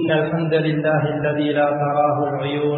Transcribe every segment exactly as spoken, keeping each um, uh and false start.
إن الحمد لله الذي لا تراه العيون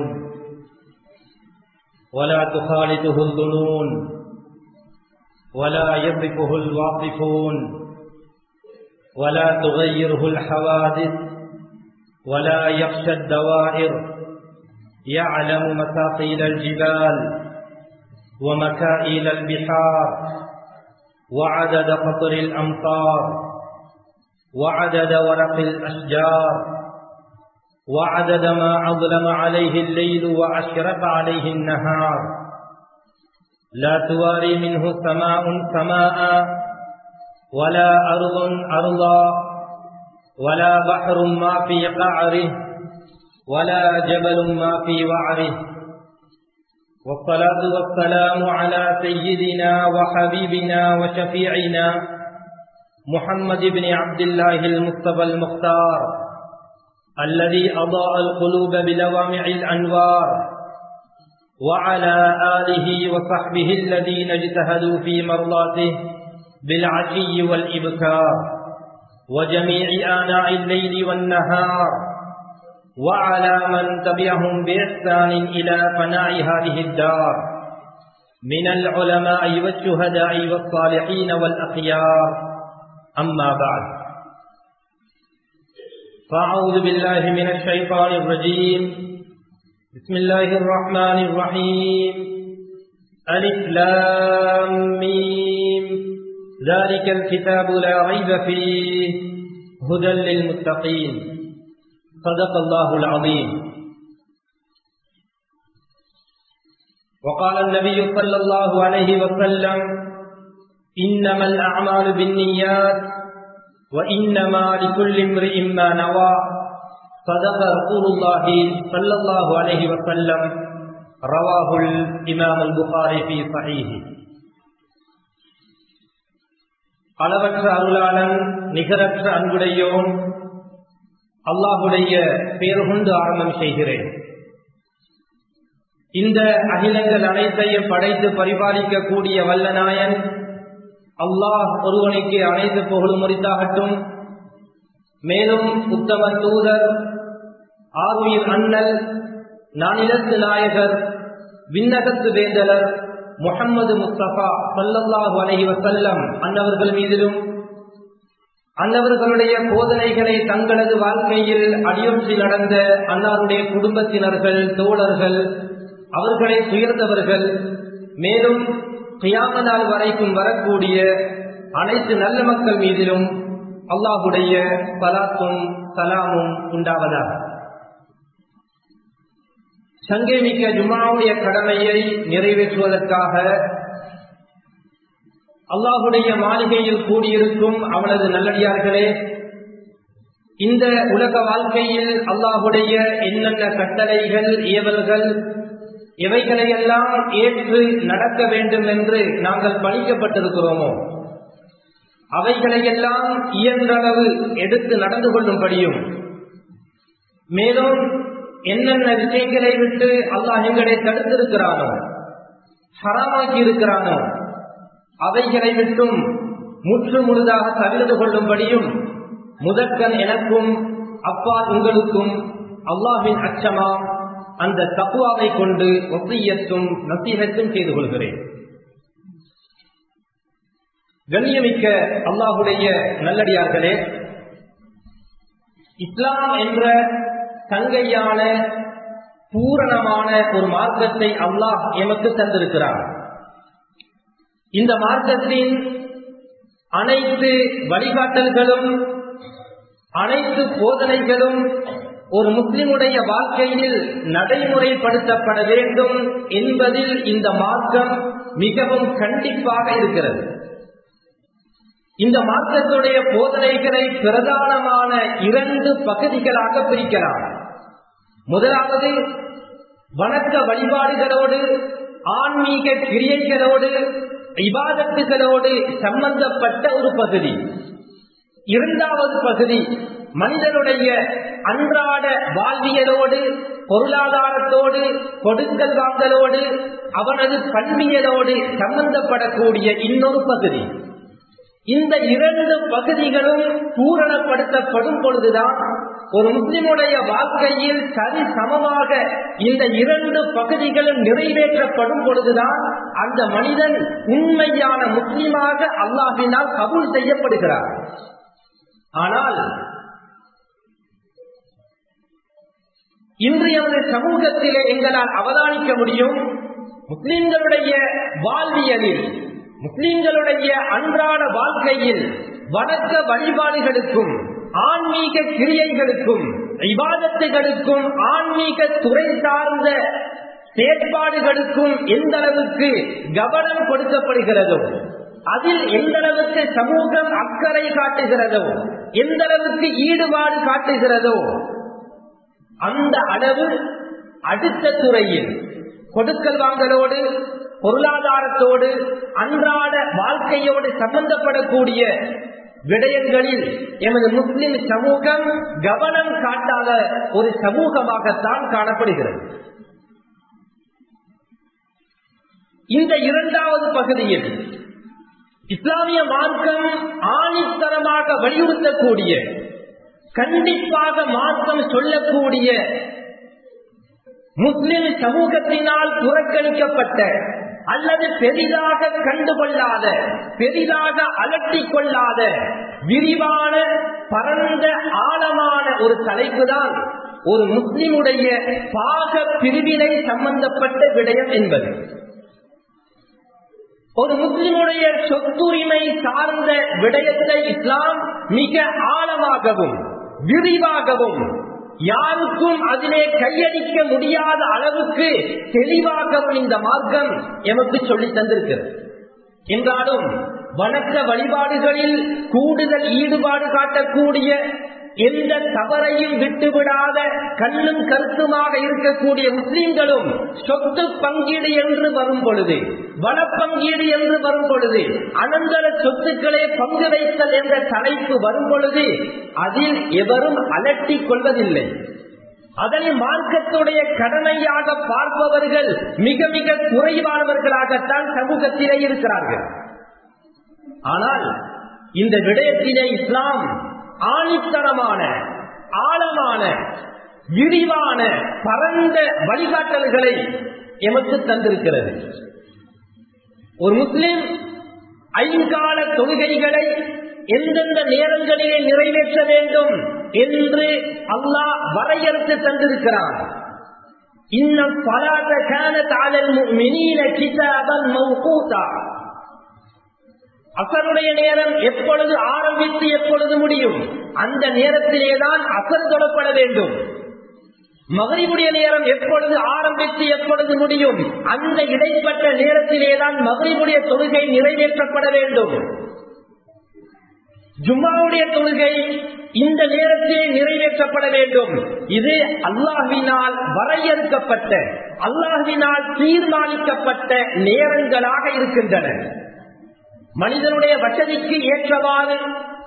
ولا تخالطه الظنون ولا يضربه الواقفون ولا تغيره الحوادث ولا يخشى الدوائر يعلم مثاقيل الجبال ومكائل البحار وعدد قطر الأمطار وعدد ورق الأشجار وعدد ما أظلم عليه الليل وأشرق عليه النهار لا تواري منه سماء سماء ولا أرض أرضا ولا بحر ما في قعره ولا جبل ما في وعره والصلاة والسلام على سيدنا وحبيبنا وشفيعنا محمد بن عبد الله المصطفى المختار الذي أضاء القلوب بلوامع الأنوار وعلى آله وصحبه الذين اجتهدوا في مرضاته بالعشي والإبكار وجميع آناء الليل والنهار وعلى من تبعهم بإحسان إلى فناء هذه الدار من العلماء والشهداء والصالحين والأخيار أما بعد فأعوذ بالله من الشيطان الرجيم بسم الله الرحمن الرحيم ألف لام ميم ذلك الكتاب لا ريب فيه هدى للمتقين صدق الله العظيم. وقال النبي صلى الله عليه وسلم إنما الأعمال بالنيات وإنما لكل امرئ ما نوى صدق رسول الله صلى الله عليه وسلم رواه الإمام البخاري في صحيحه. அளவற்ற அருளாளன் நிகரற்ற அன்புடையோன் அல்லாஹுடைய பெயர் கொண்டு ஆரம்பம் செய்கிறேன். இந்த அகிலங்கள் அனைத்தையும் படைத்து பரிபாலிக்கக்கூடிய வல்லநாயன் அல்லாஹ் ஒருவனுக்கு அனைத்து புகழும் உரித்தாகட்டும். மேலும் உத்தம தூதர் ஆருயிர் அண்ணல் நானிலத்து நாயகர் விண்ணகத்து வேந்தலர் முஹம்மது முஸ்தபா ஸல்லல்லாஹு அலைஹி வஸல்லம் அன்னவர்கள் மீதிலும் அன்னவர்களுடைய போதனைகளை தங்களது வாழ்க்கையில் அடியொற்றி நடந்த அன்னாருடைய குடும்பத்தினர்கள் தோழர்கள் அவர்களை துயர்ந்தவர்கள் மேலும் கியாம நாள் வரைக்கும் வரக்கூடிய அனைத்து நல்ல மக்கள் மீதிலும் அல்லாஹுடைய ஸலாத்தும் ஸலாமும் உண்டாவதாக. சங்கேமிக்க ஜும்ஆவுடைய கடமையை நிறைவேற்றுவதற்காக அல்லாஹுடைய மாளிகையில் கூடியிருக்கும் அவனது நல்லடியார்களே, இந்த உலக வாழ்க்கையில் அல்லாஹுடைய என்னென்ன கட்டளைகள் ஏவல்கள் எவைகளையெல்லாம் ஏற்று நடக்க வேண்டும் என்று நாங்கள் பணிக்கப்பட்டிருக்கிறோமோ அவைகளையெல்லாம் இயன்றளவு எடுத்து நடந்து கொள்ளும்படியும், மேலும் என்னென்ன விஷயங்களை விட்டு அல்லாஹ் எங்களை தடுத்திருக்கிறானோ ஹராமாக்கி இருக்கிறானோ அவைகளை விட்டும் முற்று முழுதாக தவிர்த்து கொள்ளும்படியும் முதற்கண் எனக்கும் அப்பா உங்களுக்கும் அல்லாஹ்வின் அச்சமா அந்த தக்வாவை கொண்டு வசியத்தும் நசீஹத்தும் செய்து கொள்கிறேன். கண்ணியமிக்க அல்லாஹுடைய நல்லடியார்களே, இஸ்லாம் என்ற தங்கையான பூரணமான ஒரு மார்க்கத்தை அல்லாஹ் எமக்கு தந்திருக்கிறார். இந்த மார்க்கத்தின் அனைத்து வழிகாட்டல்களும் அனைத்து போதனைகளும் ஒரு முஸ்லிமுடைய வாழ்க்கையில் நடைமுறைப்படுத்தப்பட வேண்டும் என்பதில் இந்த மார்க்கம் மிகவும் கண்டிப்பாக இருக்கிறது. இந்த மார்க்கத்துடைய போதனைகளை பிரதானமான இரண்டு பகுதிகளாக பிரிக்கலாம். முதலாவது வணக்க வழிபாடுகளோடு ஆன்மீக கிரியைகளோடு இபாதத்துகளோடு சம்பந்தப்பட்ட ஒரு பகுதி. இரண்டாவது பகுதி மனிதனுடைய அன்றாட வாழ்வியலோடு பொருளாதாரத்தோடு கொடுக்கல் வாங்கலோடு அவனது பண்பியலோடு சம்பந்தப்படக்கூடிய இன்னொரு பகுதி. இந்த இரண்டு பகுதிகளும் பூரணப்படுத்தப்படும் பொழுதுதான் ஒரு முஸ்லிமுடைய வாழ்க்கையில் சரி சமமாக இந்த இரண்டு பகுதிகளும் நிறைவேற்றப்படும் பொழுதுதான் அந்த மனிதன் உண்மையான முஸ்லிமாக அல்லாஹ்வினால் கபூல் செய்யப்படுகிறார். ஆனால் இன்று எமது சமூகத்திலே எங்களால் அவதானிக்க முடியும், முஸ்லிம்களுடைய வாழ்வியலில், முஸ்லிம்களுடைய அன்றாட வாழ்க்கையில் வணக்க வழிபாடுகளுக்கும் ஆன்மீக கிரியைகளுக்கும் இபாதத்துகளுக்கும் ஆன்மீக துறை சார்ந்த செயற்பாடுகளுக்கும் எந்த அளவுக்கு கவனம் கொடுக்கப்படுகிறதோ, அதில் எந்த அளவுக்கு சமூகம் அக்கறை காட்டுகிறதோ, எந்த அளவுக்கு ஈடுபாடு காட்டுகிறதோ, அந்த அளவு அடுத்த துறையில் கொடுக்கல் வாங்கலோடு பொருளாதாரத்தோடு அன்றாட வாழ்க்கையோடு சம்பந்தப்படக்கூடிய விடயங்களில் எமது முஸ்லிம் சமூகம் கவனம் காட்டாத ஒரு சமூகமாகத்தான் காணப்படுகிறது. இந்த இரண்டாவது பகுதியில் இஸ்லாமிய மார்க்கம் ஆணித்தரமாக வலியுறுத்தக்கூடிய, கண்டிப்பாக மார்க்கம் சொல்லக்கூடிய, முஸ்லிம் சமூகத்தினால் புறக்கணிக்கப்பட்ட அல்லது பெரிதாக கண்டுகொள்ளாத, பெரிதாக அலட்டிக் கொள்ளாத விரிவான பரந்த ஆழமான ஒரு தலைப்பு தான் ஒரு முஸ்லிமுடைய பாக பிரிவினை சம்பந்தப்பட்ட விடயம் என்பது. ஒரு முஸ்லிமுடைய சொத்துரிமை சார்ந்த விடயத்தை இஸ்லாம் மிக ஆழமாகவும் விரிவாகவும் யாருக்கும் அதிலே கையடிக்க முடியாத அளவுக்கு தெளிவாகவும் இந்த மார்க்கம் எமக்கு சொல்லி தந்திருக்கிறது. என்றாலும் வணக்க வழிபாடுகளில் கூடுதல் ஈடுபாடு காட்டக்கூடிய, எந்த தவறையும் விட்டுவிடாத கண்ணும் கருத்துமாக இருக்கக்கூடிய முஸ்லிம்களும் சொத்து பங்கீடு என்று வரும் பொழுது, வனப்பங்கீடு என்று வரும் பொழுது, அனந்தர சொத்துக்களை பங்கு வைத்தல் என்ற தலைப்பு வரும் பொழுது அதில் எவரும் அலட்டிக் கொள்வதில்லை. அதனை மார்க்கத்துடைய கடமையாக பார்ப்பவர்கள் மிக மிக குறைவானவர்களாகத்தான் சமூகத்திலே இருக்கிறார்கள். ஆனால் இந்த விடயத்திலே இஸ்லாம் ஆணித்தரமான, ஆழமான, விரிவான, பரந்த வழிகாட்டல்களை எமக்கு தந்திருக்கிறது. ஒரு முஸ்லிம் ஐங்கால தொழுகைகளை எந்தெந்த நேரங்களிலே நிறைவேற்ற வேண்டும் என்று அல்லாஹ் வரையறுத்து தந்திருக்கிறான். இன்னம் ஸலாத கானத் அலல் முஃமினீன கிதாபன் மவ்கூதா. அசருடைய நேரம் எப்பொழுது ஆரம்பித்து எப்பொழுது முடியும், அந்த நேரத்திலேதான் அசர் தொழப்பட வேண்டும். மக்ரிபுடைய நேரம் எப்பொழுது ஆரம்பித்து எப்பொழுது முடியும், அந்த இடைப்பட்ட நேரத்திலேதான் மக்ரிபுடைய தொழுகை நிறைவேற்றப்பட வேண்டும். ஜும்மாவுடைய தொழுகை இந்த நேரத்திலே நிறைவேற்றப்பட வேண்டும். இது அல்லாஹ்வினால் வரையறுக்கப்பட்ட, அல்லாஹ்வினால் தீர்மானிக்கப்பட்ட நேரங்களாக இருக்கின்றன. மனிதனுடைய வசதிக்கு ஏற்றவாறு,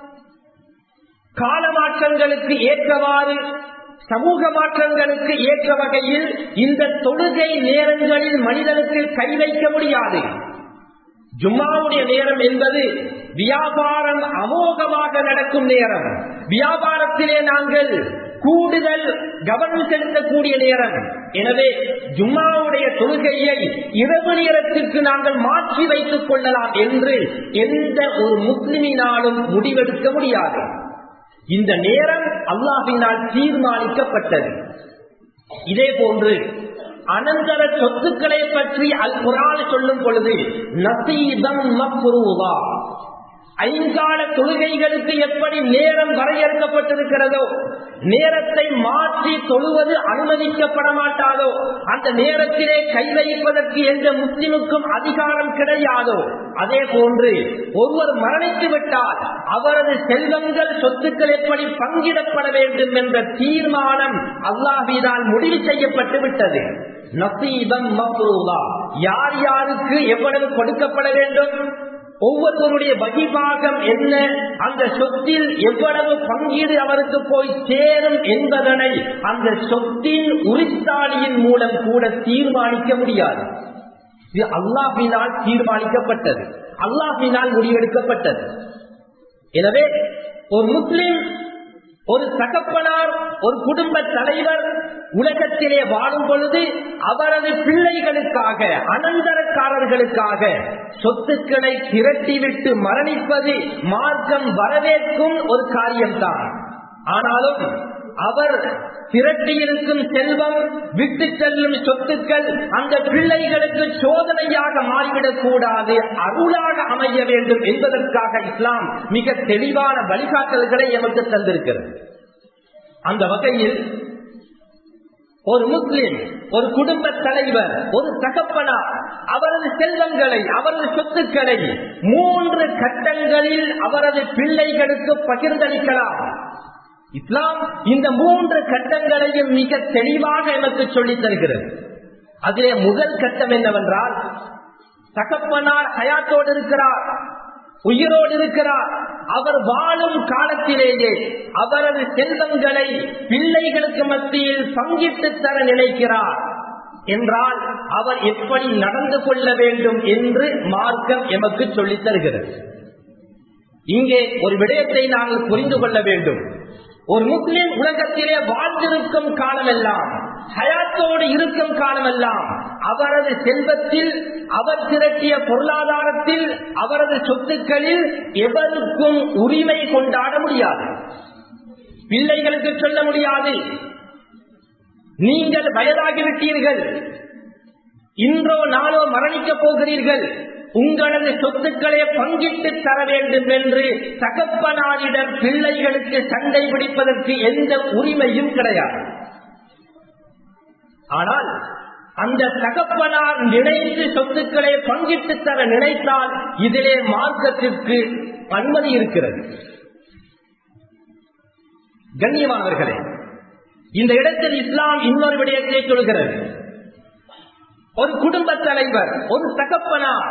கால மாற்றங்களுக்கு ஏற்றவாறு, சமூக மாற்றங்களுக்கு ஏற்ற வகையில் இந்த தொழுகை நேரங்களில் மனிதனுக்கு கை வைக்க முடியாது. ஜும்மாவுடைய நேரம் என்பது வியாபாரம் அமோகமாக நடக்கும் நேரம். வியாபாரத்திலே நாங்கள் கூடுதல் கவனம் செலுத்தக்கூடிய நேரம். எனவே ஜும்மாவுடைய தொழுகையை இரவு நேரத்திற்கு நாங்கள் மாற்றி வைத்துக் கொள்ளலாம் என்று எந்த ஒரு முஸ்லிமினாலும் முடிவெடுக்க முடியாது. இந்த நேரம் அல்லாஹ்வினால் தீர்மானிக்கப்பட்டது. இதே போன்று அனந்தர சொத்துக்களை பற்றி அல் குர்ஆன் சொல்லும் பொழுது நஸீபம் மஃப்ரூதா, ஐங்கால தொழுகைகளுக்கு எப்படி நேரம் வரையறுக்கப்பட்டிருக்கிறதோ, நேரத்தை மாற்றி தொழுவது அனுமதிக்கப்பட மாட்டாதோ, அந்த நேரத்திலே கை வைப்பதற்கு எந்த முஸ்லிமுக்கும் அதிகாரம் கிடையாதோ, அதே போன்று ஒருவர் மரணித்து விட்டால் அவரது செல்வங்கள், சொத்துக்கள் எப்படி பங்கிடப்பட வேண்டும் என்ற தீர்மானம் அல்லாஹ்வினால் முடிவு செய்யப்பட்டு விட்டது. நஸீபம் மஃப்ரூதா, யார் யாருக்கு எவ்வளவு கொடுக்கப்பட வேண்டும், ஒவ்வொருவருடைய வகிபாகம் என்ன, அந்த சொத்தில் எவ்வளவு பங்கீடு அவருக்கு போய் சேரும் என்பதனை அந்த சொத்தின் உரித்தாளியின் மூலம் கூட தீர்மானிக்க முடியாது. இது அல்லாஹ்வினால் தீர்மானிக்கப்பட்டது, அல்லாஹ்வினால் முடிவெடுக்கப்பட்டது. எனவே ஒரு முஸ்லிம் ஒரு தகப்பனார், ஒரு குடும்ப தலைவர் உலகத்திலே வாழும் பொழுது அவரது பிள்ளைகளுக்காக, அனந்தரக்காரர்களுக்காக சொத்துக்களை திரட்டிவிட்டு மரணிப்பது மார்க்கம் வரவேற்கும் ஒரு காரியம்தான். ஆனாலும் அவர் திரட்டியிருக்கும் செல்வம், விட்டு செல்லும் சொத்துக்கள் அந்த பிள்ளைகளுக்கு சோதனையாக மாறிவிடக் கூடாது, அருளாக அமைய வேண்டும் என்பதற்காக இஸ்லாம் மிக தெளிவான வழிகாட்டல்களை எமக்கு தந்திருக்கிறது. அந்த வகையில் ஒரு முஸ்லிம், ஒரு குடும்ப தலைவர், ஒரு தகப்பனார் அவரது செல்வங்களை, அவரது சொத்துக்களை மூன்று கட்டங்களில் அவரது பிள்ளைகளுக்கு பகிர்ந்தளிக்கலாம். இஸ்லாம் இந்த மூன்று கட்டங்களையும் மிக தெளிவாக எனக்கு சொல்லித் தருகிறது. அதிலே முதல் கட்டம் என்னவென்றால், தகப்பனார் ஹயாத்தோடு இருக்கிறார், உயிரோடு இருக்கிறார். அவர் வாழும் காலத்திலேயே அவரது செல்வங்களை பிள்ளைகளுக்கு மத்தியில் பங்கிட்டு தர நினைக்கிறார் என்றால் அவர் எப்படி நடந்து கொள்ள வேண்டும் என்று மார்க்கம் எமக்கு சொல்லித் தருகிறது. இங்கே ஒரு விடயத்தை நாங்கள் புரிந்து கொள்ள வேண்டும். ஒரு முஸ்லிம் உலகத்திலே வாழ்ந்திருக்கும் காலமெல்லாம், ஹயாத்தோடு இருக்கும் காலமெல்லாம் அவரது செல்வத்தில், அவர் திரட்டிய பொருளாதாரத்தில், அவரது சொத்துக்களில் எவருக்கும் உரிமை கொண்டாட முடியாது. பிள்ளைகளுக்கு சொல்ல முடியாது, நீங்கள் வயதாகிவிட்டீர்கள், இன்றோ நாளோ மரணிக்கப் போகிறீர்கள், உங்களது சொத்துக்களை பங்கிட்டு தர வேண்டும் என்று தகப்பனாரிடம் பிள்ளைகளுக்கு சண்டை பிடிப்பதற்கு எந்த உரிமையும் கிடையாது. ஆனால் அந்த தகப்பனார் நினைத்து சொத்துக்களை பங்கிட்டு தர நினைத்தால் இதிலே மார்க்கத்திற்கு அனுமதி இருக்கிறது. கண்ணியமானவர்களே, இந்த இடத்தில் இஸ்லாம் இன்னொரு விடயத்தை சொல்கிறது. ஒரு குடும்ப தலைவர், ஒரு தகப்பனார்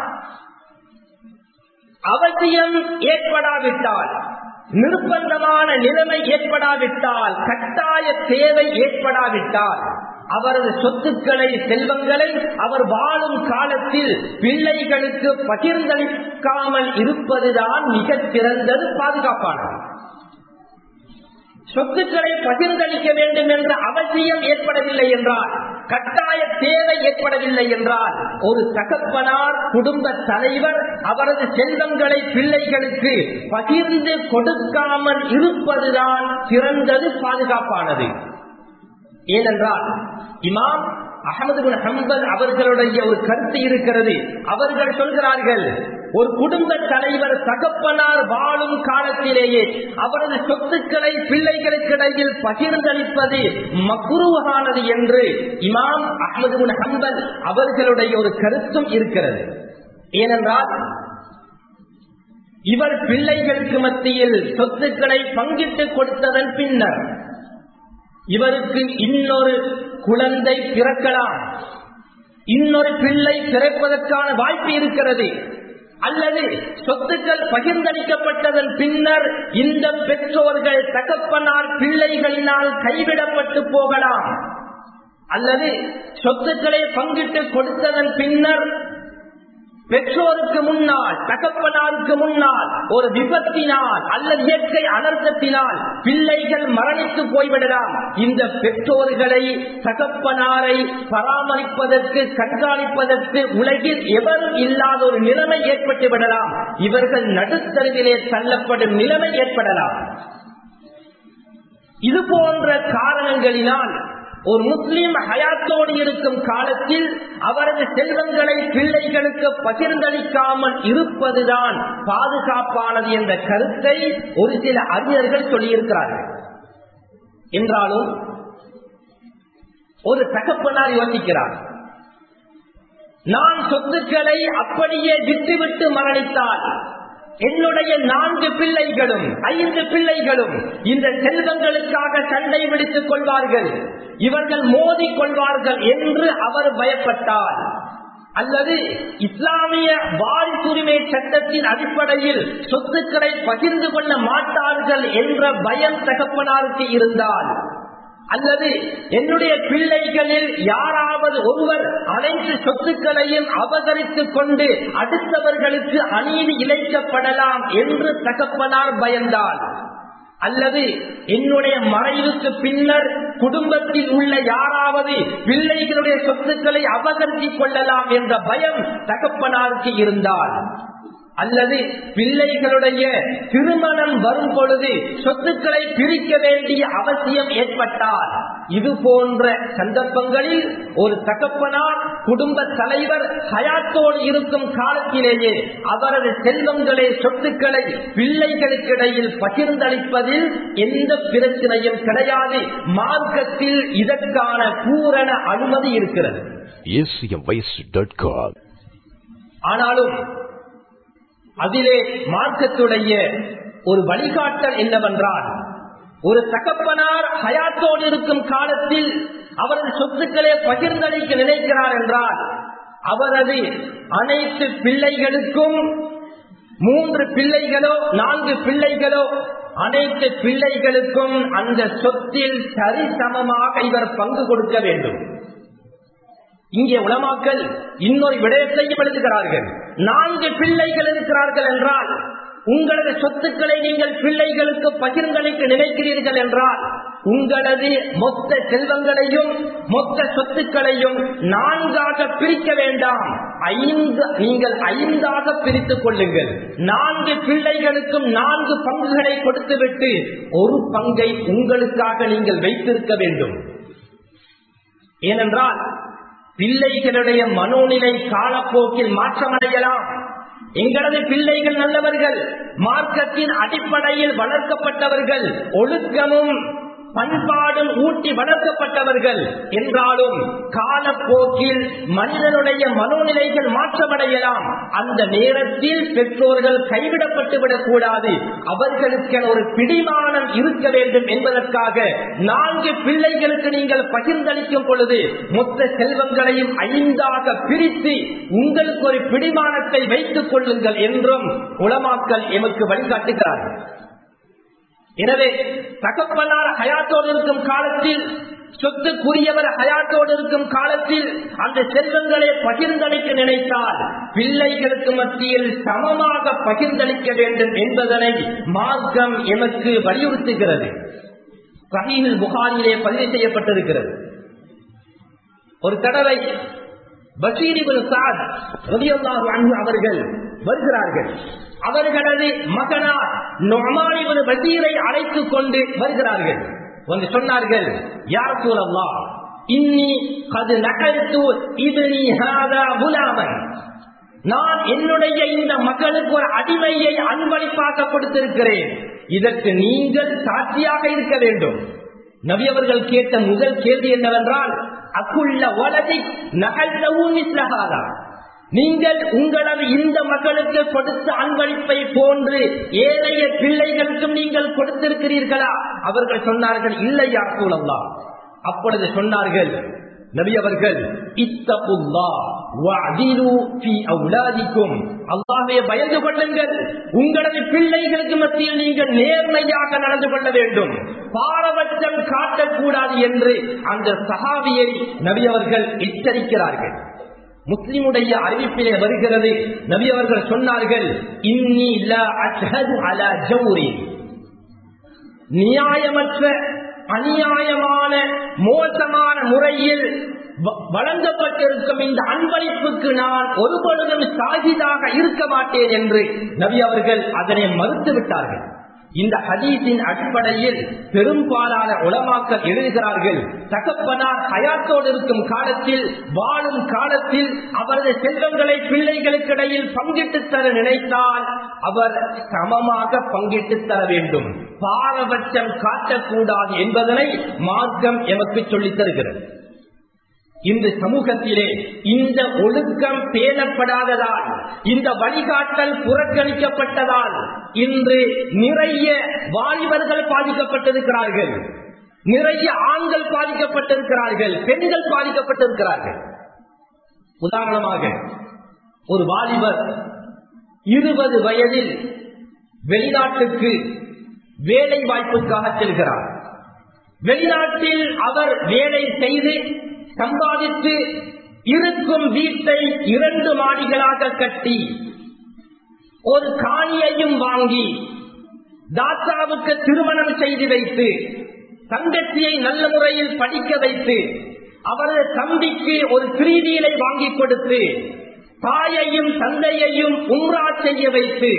அவசியம் ஏற்படாவிட்டால், நிர்பந்தமான நிலைமை ஏற்படாவிட்டால், கட்டாய தேவை ஏற்படாவிட்டால் அவரது சொத்துக்களை, செல்வங்களை அவர் வாழும் காலத்தில் பிள்ளைகளுக்கு பகிர்ந்தளிக்காமல் இருப்பதுதான் மிக சிறந்தது, பாதுகாப்பானது. சொத்துக்களை பகிர்ந்தளிக்க வேண்டும் என்ற அவசியம் ஏற்படவில்லை என்றால், கட்டாய தேவை ஏற்படவில்லை என்றால், ஒரு தகப்பனார், குடும்ப தலைவர் அவரது செல்வங்களை பிள்ளைகளுக்கு பகிர்ந்து கொடுக்காமல் இருப்பதுதான் சிறந்தது, பாதுகாப்பானது. ஏனென்றால் இமாம் அஹ்மது பின் ஹம்பல் அவர்களுடைய ஒரு கருத்து இருக்கிறது. அவர்கள் சொல்கிறார்கள், ஒரு குடும்ப தலைவர் தகப்பனார் வாழும் காலத்திலேயே அவரது சொத்துக்களை பிள்ளைகளுக்கிடையில் பகிர்ந்தளிப்பது மக்ரூஹானது என்று இமாம் அஹ்மது பின் ஹம்பல் அவர்களுடைய ஒரு கருத்தும் இருக்கிறது. ஏனென்றால் இவர் பிள்ளைகளுக்கு மத்தியில் சொத்துக்களை பங்கிட்டு கொடுத்ததன் பின்னர் இவருக்கு இன்னொரு குழந்தை பிறக்கலாம், இன்னொரு பிள்ளை பிறப்பதற்கான வாய்ப்பு இருக்கிறது. அல்லது சொத்துக்கள் பகிர்ந்தளிக்கப்பட்டதன் பின்னர் இந்த பெற்றோர்கள், தகப்பனார் பிள்ளைகளினால் கைவிடப்பட்டு போகலாம். அல்லது சொத்துக்களை பங்கிட்டு கொடுத்ததன் பின்னர் பெற்றோருக்கு முன்னால், தகப்பனாருக்கு முன்னால் ஒரு விபத்தினால் அல்லது இயற்கை அனர்த்தத்தினால் பிள்ளைகள் மரணித்து போய்விடலாம். இந்த பெற்றோர்களை, தகப்பனாரை பராமரிப்பதற்கு, கண்காணிப்பதற்கு உலகில் எவரும் இல்லாத ஒரு நிலைமை ஏற்பட்டு விடலாம். இவர்கள் நடுத்தருவிலே தள்ளப்படும் நிலைமை ஏற்படலாம். இது போன்ற காரணங்களினால் ஒரு முஸ்லிம் ஹயாத்தோடு இருக்கும் காலத்தில் அவரது செல்வங்களை பிள்ளைகளுக்கு பகிர்ந்தளிக்காமல் இருப்பதுதான் பாதுகாப்பானது என்ற கருத்தை ஒரு சில அறிஞர்கள் சொல்லியிருக்கிறார்கள். என்றாலும் ஒரு தகப்பனார் யோசிக்கிறார், நான் சொத்துக்களை அப்படியே விட்டுவிட்டு மரணித்தால் என்னுடைய நான்கு பிள்ளைகளும், ஐந்து பிள்ளைகளும் இந்த செல்வங்களுக்காக சண்டை பிடித்துக் கொள்வார்கள், இவர்கள் மோதிக் கொள்வார்கள் என்று அவர் பயப்பட்டார். அல்லது இஸ்லாமிய வாரிசுரிமை சட்டத்தின் அடிப்படையில் சொத்துக்களை பகிர்ந்து கொள்ள மாட்டார்கள் என்ற பயம் தகப்பனாருக்கு இருந்தால், அல்லது என்னுடைய பிள்ளைகளில் யாராவது ஒருவர் அனைத்து சொத்துக்களையும் அபகரித்துக் கொண்டு அடுத்தவர்களுக்கு அநீதி இழைக்கப்படலாம் என்று தகப்பனார் பயந்தால், அல்லது என்னுடைய மறைவுக்கு பின்னர் குடும்பத்தில் உள்ள யாராவது பிள்ளைகளுடைய சொத்துக்களை அபகரித்துக் கொள்ளலாம் என்ற பயம் தகப்பனாருக்கு இருந்தால், அல்லது பிள்ளைகளுடைய திருமணம் வரும் பொழுது சொத்துக்களை பிரிக்க வேண்டிய அவசியம் ஏற்பட்டால், இது போன்ற சந்தர்ப்பங்களில் ஒரு தகப்பனார் குடும்ப தலைவர் ஹயாத்தோடு இருக்கும் காலத்திலேயே அவரது செல்வங்களை சொத்துக்களை பிள்ளைகளுக்கிடையில் பகிர்ந்தளிப்பதில் எந்த பிரச்சனையும் கிடையாது. மார்க்கத்தில் இதற்கான பூரண அனுமதி இருக்கிறது. ஆனாலும் அதிலே மார்க்கத்துடைய ஒரு வழிகாட்டல் என்னவென்றால், ஒரு தகப்பனார் ஹயாத்தோடு இருக்கும் காலத்தில் அவரது சொத்துக்களை பகிர்ந்தளிக்க நினைக்கிறார் என்றால், அவரது அனைத்து பிள்ளைகளுக்கும் மூன்று பிள்ளைகளோ நான்கு பிள்ளைகளோ அனைத்து பிள்ளைகளுக்கும் அந்த சொத்தில் சரிசமமாக இவர் பங்கு கொடுக்க வேண்டும். இங்கே உலமாக்கள் இன்னொரு விடயத்தையும் எழுதுகிறார்கள். நான்கு பிள்ளைகள் இருக்கிறார்கள் என்றால், உங்களது சொத்துக்களை நீங்கள் பிள்ளைகளுக்கு பகிர்ந்தளிக்க நினைக்கிறீர்கள் என்றால், உங்களது மொத்த செல்வங்களையும் மொத்த சொத்துக்களையும் நான்காக பிரிக்க வேண்டாம், ஐந்து நீங்கள் ஐந்தாக பிரித்துக் கொள்ளுங்கள். நான்கு பிள்ளைகளுக்கும் நான்கு பங்குகளை கொடுத்துவிட்டு ஒரு பங்கை உங்களுக்காக நீங்கள் வைத்திருக்க வேண்டும். ஏனென்றால் பிள்ளைகளுடைய மனோநிலை காலப்போக்கில் மாற்றமடையலாம். எங்களது பிள்ளைகள் நல்லவர்கள், மார்க்கத்தின் அடிப்படையில் வளர்க்கப்பட்டவர்கள், ஒழுக்கமும் பண்பாடும் ஊட்டி வளர்க்கப்பட்டவர்கள் என்றாலும் காலப்போக்கில் மனிதனுடைய மனோநிலைகள் மாற்றமடையலாம். அந்த நேரத்தில் பெற்றோர்கள் கைவிடப்பட்டு விடக்கூடாது, அவர்களுக்கு ஒரு பிடிமானம் இருக்க வேண்டும் என்பதற்காக நான்கு பிள்ளைகளுக்கு நீங்கள் பகிர்ந்தளிக்கும் பொழுது மொத்த செல்வங்களையும் ஐந்தாக பிரித்து உங்களுக்கு ஒரு பிடிமானத்தை வைத்துக் கொள்ளுங்கள் என்றும் உலமாக்கள் எமக்கு வழிகாட்டுகிறார்கள். எனவே தகப்பனார் ஹயாத்தோடு இருக்கும் காலத்தில், சொத்துக்குரியவர் ஹயாத்தோடு இருக்கும் காலத்தில் அந்த செல்வங்களை பகிர்ந்தளிக்க நினைத்தால் பிள்ளைகளுக்கு மத்தியில் சமமாக பகிர்ந்தளிக்க வேண்டும் என்பதனை மார்க்கம் எமக்கு வலியுறுத்துகிறது. சஹீஹுல் புகாரியிலே பதிவு செய்யப்பட்டிருக்கிறது. ஒரு தடவை பஷீர் இப்னு சஅத் ரலியல்லாஹு அன்ஹு அவர்கள் வருகிறார்கள். அவர்களது மகனார் நுஅமான் இப்னு பஷீரை அழைத்துக் கொண்டு வருகிறார்கள். வந்து சொன்னார்கள், யா ரசூலல்லாஹ், இன்னி கத் நகல்து இப்னி ஹாதா குலாமன், நான் என்னுடைய இந்த மகனுக்கு ஒரு அடிமையை அன்பளிப்பாக கொடுத்திருக்கிறேன், இதற்கு நீங்கள் சாட்சியாக இருக்க வேண்டும். நபி அவர்கள் கேட்ட முதல் கேள்வி என்னவென்றால், அக்குள்ள வலதி நகல்தவு மிஸ்லஹாதா, நீங்கள் உங்களது இந்த மகளுக்கு கொடுத்த அன்பளிப்பை போன்று ஏனைய பிள்ளைகளுக்கும் நீங்கள் கொடுத்திருக்கிறீர்களா? அவர்கள் சொன்னார்கள், இல்லை யா ரசூலல்லாஹ். அப்பொழுது சொன்னார்கள் நபி அவர்கள், இத்தகுல்லாஹ் வஅதிலு ஃபீ அவுலாதிக்கும், அல்லாஹ்வை பயந்து கொள்ளுங்கள், உங்களது பிள்ளைகளுக்கு மத்தியில் நீங்கள் நேர்மையாக நடந்து கொள்ள வேண்டும், பாரபட்சம் காட்டக்கூடாது என்று அந்த சஹாபியை நபி அவர்கள் எச்சரிக்கிறார்கள். முஸ்லிமுடைய அறிவிப்பிலே வருகிறது, நபி அவர்கள் சொன்னார்கள், இன்னி லா அஷ்ஹது அலா ஜௌரி, நியாயமற்ற அநியாயமான மோசமான முறையில் வழங்கப்பட்டிருக்கும் இந்த அன்பளிப்புக்கு நான் ஒருபொழுதும் சாகிதாக இருக்க மாட்டேன் என்று நபி அவர்கள் அதனை மறுத்து விட்டார்கள். இந்த ஹதீஸின் அடிப்படையில் பெரும்பாலான உலமாக்கள் எழுதுகிறார்கள், தகப்பனார் ஹயாத்தோடு இருக்கும் காலத்தில், வாழும் காலத்தில் அவரது செல்வங்களை பிள்ளைகளுக்கு இடையில் பங்கிட்டு தர நினைத்தால் அவர் சமமாக பங்கிட்டு தர வேண்டும், பாரபட்சம் காட்டக்கூடாது என்பதனை மார்க்கம் எமக்கு சொல்லித் தருகிறது. இந்த சமூகத்திலே இந்த ஒழுக்கம் பேணப்படாததால், இந்த வழிகாட்டல் புறக்கணிக்கப்பட்டதால் இன்று நிறைய வாலிபர்கள் பாதிக்கப்பட்டிருக்கிறார்கள், நிறைய ஆண்கள் பாதிக்கப்பட்டிருக்கிறார்கள், பெண்கள் பாதிக்கப்பட்டிருக்கிறார்கள். உதாரணமாக ஒரு வாலிபர் இருபது வயதில் வெளிநாட்டுக்கு வேலை வாய்ப்புக்காக செல்கிறார். வெளிநாட்டில் அவர் வேலை செய்து சம்பாதித்து இருக்கும் வீட்டை இரண்டு மாடிகளாக கட்டி ஒரு காணியையும் வாங்கி தாத்தாவுக்கு திருமணம் செய்து வைத்து தங்கச்சியை நல்ல முறையில் படிக்க வைத்து அவரது தம்பிக்கு ஒரு கிரீடியை வாங்கி கொடுத்து தாயையும் தந்தையையும் உம்ரா செய்ய வைத்து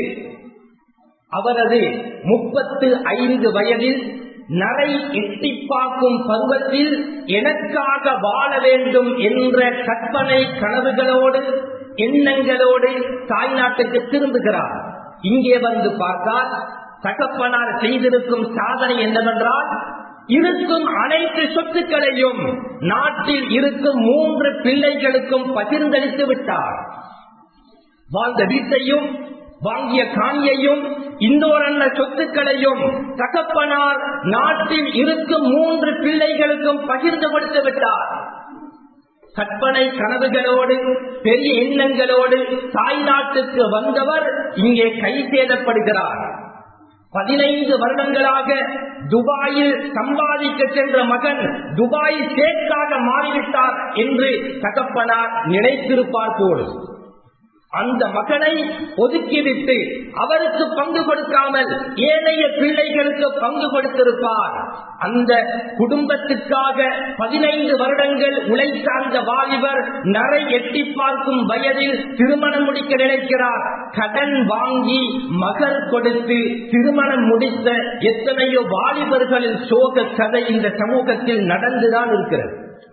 அவரது முப்பத்து ஐந்து வயதில் நரை எட்டி பார்க்கும் பருவத்தில் எனக்காக வாழ வேண்டும் என்ற கற்பனை கனவுகளோடு எண்ணங்களோடு தாய் நாட்டுக்கு திரும்புகிறார். இங்கே வந்து பார்த்தால் தகப்பனார் செய்திருக்கும் சாதனை என்னவென்றால், இருக்கும் அனைத்து சொத்துக்களையும் நாட்டில் இருக்கும் மூன்று பிள்ளைகளுக்கும் பகிர்ந்தளித்து விட்டார். வாழ்ந்த வீட்டையும் வாங்கிய காணியையும் இன்னொரு சொத்துக்களையும் தகப்பனார் நாட்டில் இருக்கும் மூன்று பிள்ளைகளுக்கும் பகிர்ந்து கொடுத்து விட்டார். கற்பனை கனவுகளோடு பெரிய எண்ணங்களோடு தாய் நாட்டுக்கு வந்தவர் இங்கே கை சேதப்படுகிறார். பதினைந்து வருடங்களாக துபாயில் சம்பாதிக்க சென்ற மகன் துபாய் ஷேக்காக மாறிவிட்டார் என்று தகப்பனார் நினைத்திருப்பார் போல் அந்த மகனை ஒதுக்கிவிட்டு அவருக்கு பங்கு கொடுக்காமல் ஏனைய பிள்ளைகளுக்கு பங்கு கொடுத்திருப்பார். அந்த குடும்பத்துக்காக பதினைந்து வருடங்கள் உழைத்த அந்த வாலிபர் நரை எட்டி பார்க்கும் வயதில் திருமணம் முடிக்க நினைக்கிறார். கடன் வாங்கி மகர் கொடுத்து திருமணம் முடித்த எத்தனையோ வாலிபர்களின் சோக கதை இந்த சமூகத்தில் நடந்துதான் இருக்கிறது.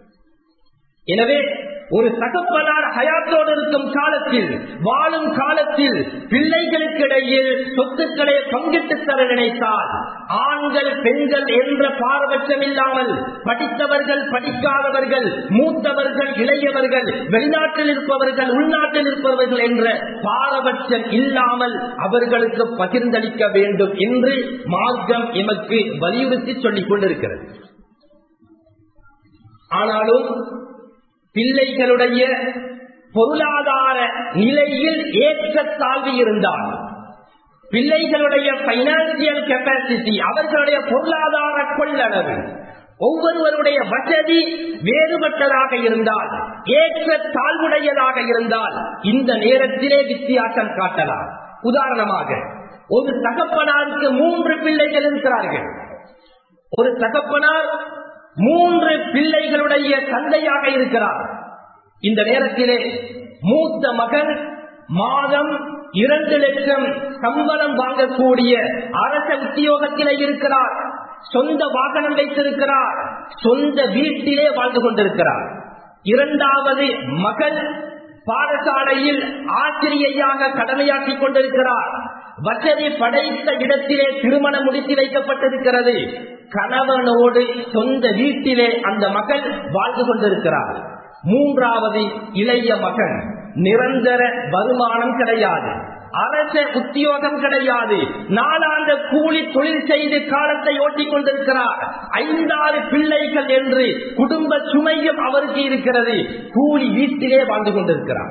எனவே ஒரு தகப்பனார் ஹயாத்தோடு இருக்கும் காலத்தில் வாழும் காலத்தில் பிள்ளைகளுக்கிடையில் சொத்துக்களை பங்கிட்டு தர நினைத்தால் ஆண்கள் பெண்கள் என்ற பாரபட்சம் இல்லாமல் படித்தவர்கள் படிக்காதவர்கள் மூத்தவர்கள் இளையவர்கள் வெளிநாட்டில் இருப்பவர்கள் உள்நாட்டில் இருப்பவர்கள் என்ற பாரபட்சம் இல்லாமல் அவர்களுக்கு பகிர்ந்தளிக்க வேண்டும் என்று மார்க்கம் எமக்கு வலியுறுத்தி சொல்லிக் கொண்டிருக்கிறது. ஆனாலும் பிள்ளைகளுடைய பொருளாதார நிலையில் ஏற்றத்தாழ்வு இருந்தால் பிள்ளைகளுடைய பைனான்சியல் கெப்பாசிட்டி அவர்களுடைய பொருளாதார கொள்ளளவு ஒவ்வொருவருடைய வசதி வேறுபட்டதாக இருந்தால் ஏற்ற தாழ்வுடையதாக இருந்தால் இந்த நேரத்திலே வித்தியாசம் காட்டலாம். உதாரணமாக ஒரு தகப்பனாருக்கு மூன்று பிள்ளைகள் இருக்கிறார்கள். ஒரு தகப்பனார் மூன்று பிள்ளைகளுடைய தந்தையாக இருக்கிறார். இந்த நேரத்திலே மூத்த மகன் மாதம் இரண்டு லட்சம் சம்பளம் வாங்கக்கூடிய அரச உத்தியோகத்திலே இருக்கிறார். சொந்த வாகனம் வைத்திருக்கிறார். சொந்த வீட்டிலே வாழ்ந்து கொண்டிருக்கிறார். இரண்டாவது மகன் பாடசாலையில் ஆசிரியையாக கடமையாற்றிக் கொண்டிருக்கிறார். வசதி படைத்த இடத்திலே திருமணம் முடித்து வைக்கப்பட்டிருக்கிறது. கணவனோடு சொந்த வீட்டிலே அந்த மகள் வாழ்ந்து கொண்டிருக்கிறார். மூன்றாவது இளைய மகன் நிரந்தர வருமானம் கிடையாது, அரச உத்தியோகம் கிடையாது, நாளாந்த கூலி தொழில் செய்து காலத்தை ஓட்டிக் கொண்டிருக்கிறார். ஐந்தாறு பிள்ளைகள் என்று குடும்ப சுமையும் அவருக்கு இருக்கிறது. கூலி வீட்டிலே வாழ்ந்து கொண்டிருக்கிறார்.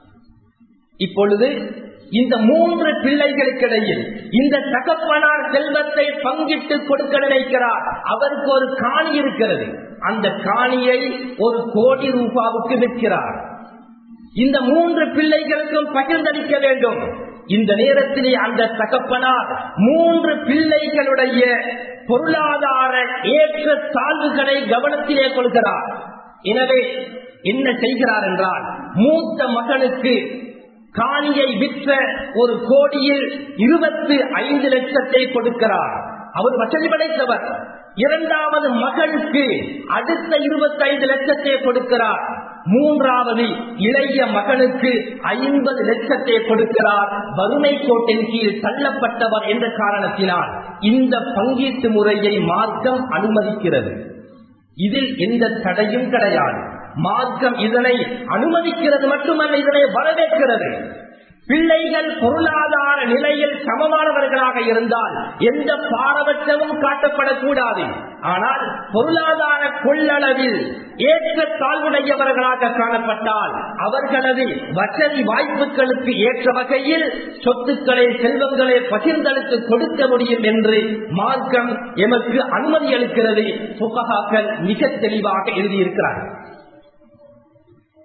இப்பொழுது இந்த மூன்று பிள்ளைகளுக்கிடையில் இந்த தகப்பனார் செல்வத்தை பங்கிட்டு கொடுக்க நினைக்கிறார். அவருக்கு ஒரு காணி இருக்கிறது. அந்த காணியை ஒரு கோடி ரூபாவுக்கு விற்கிறார். இந்த மூன்று பிள்ளைகளுக்கும் பகிர்ந்தளிக்க வேண்டும். இந்த நேரத்திலே அந்த தகப்பனார் மூன்று பிள்ளைகளுடைய பொருளாதார ஏற்ற தாழ்வுகளை கவனத்திலே கொள்கிறார். எனவே என்ன செய்கிறார் என்றால், மூத்த மகனுக்கு காணியை விற்ற ஒரு கோடியில் இருபத்தி ஐந்து லட்சத்தை கொடுக்கிறார். அவர் வசதி படைத்தவர். இரண்டாவது மகனுக்கு அடுத்த இருபத்தி ஐந்து லட்சத்தை கொடுக்கிறார். மூன்றாவது இளைய மகனுக்கு ஐம்பது லட்சத்தை கொடுக்கிறார். வறுமை கோட்டின் கீழ் தள்ளப்பட்டவர் என்ற காரணத்தினால் இந்த பங்கீட்டு முறையை மார்க்கம் அனுமதிக்கிறது. இதில் எந்த தடையும் கிடையாது. மார்க்கம் இதனை அனுமதிக்கிறது மட்டுமல்ல, இதனை வரவேற்கிறது. பிள்ளைகள் பொருளாதார நிலையில் சமமானவர்களாக இருந்தால் எந்த பாரபட்சமும் காட்டப்படக்கூடாது. ஆனால் பொருளாதார கொள்ளளவில் ஏற்ற தாழ்வுடையவர்களாக காணப்பட்டால் அவர்களது வசதி வாய்ப்புகளுக்கு ஏற்ற வகையில் சொத்துக்களை செல்வங்களை பகிர்ந்தளித்து கொடுக்க முடியும் என்று மார்க்கம் எமக்கு அனுமதி அளிக்கிறது. ஃபுகஹாக்கள் மிக தெளிவாக எழுதியிருக்கிறார்கள்.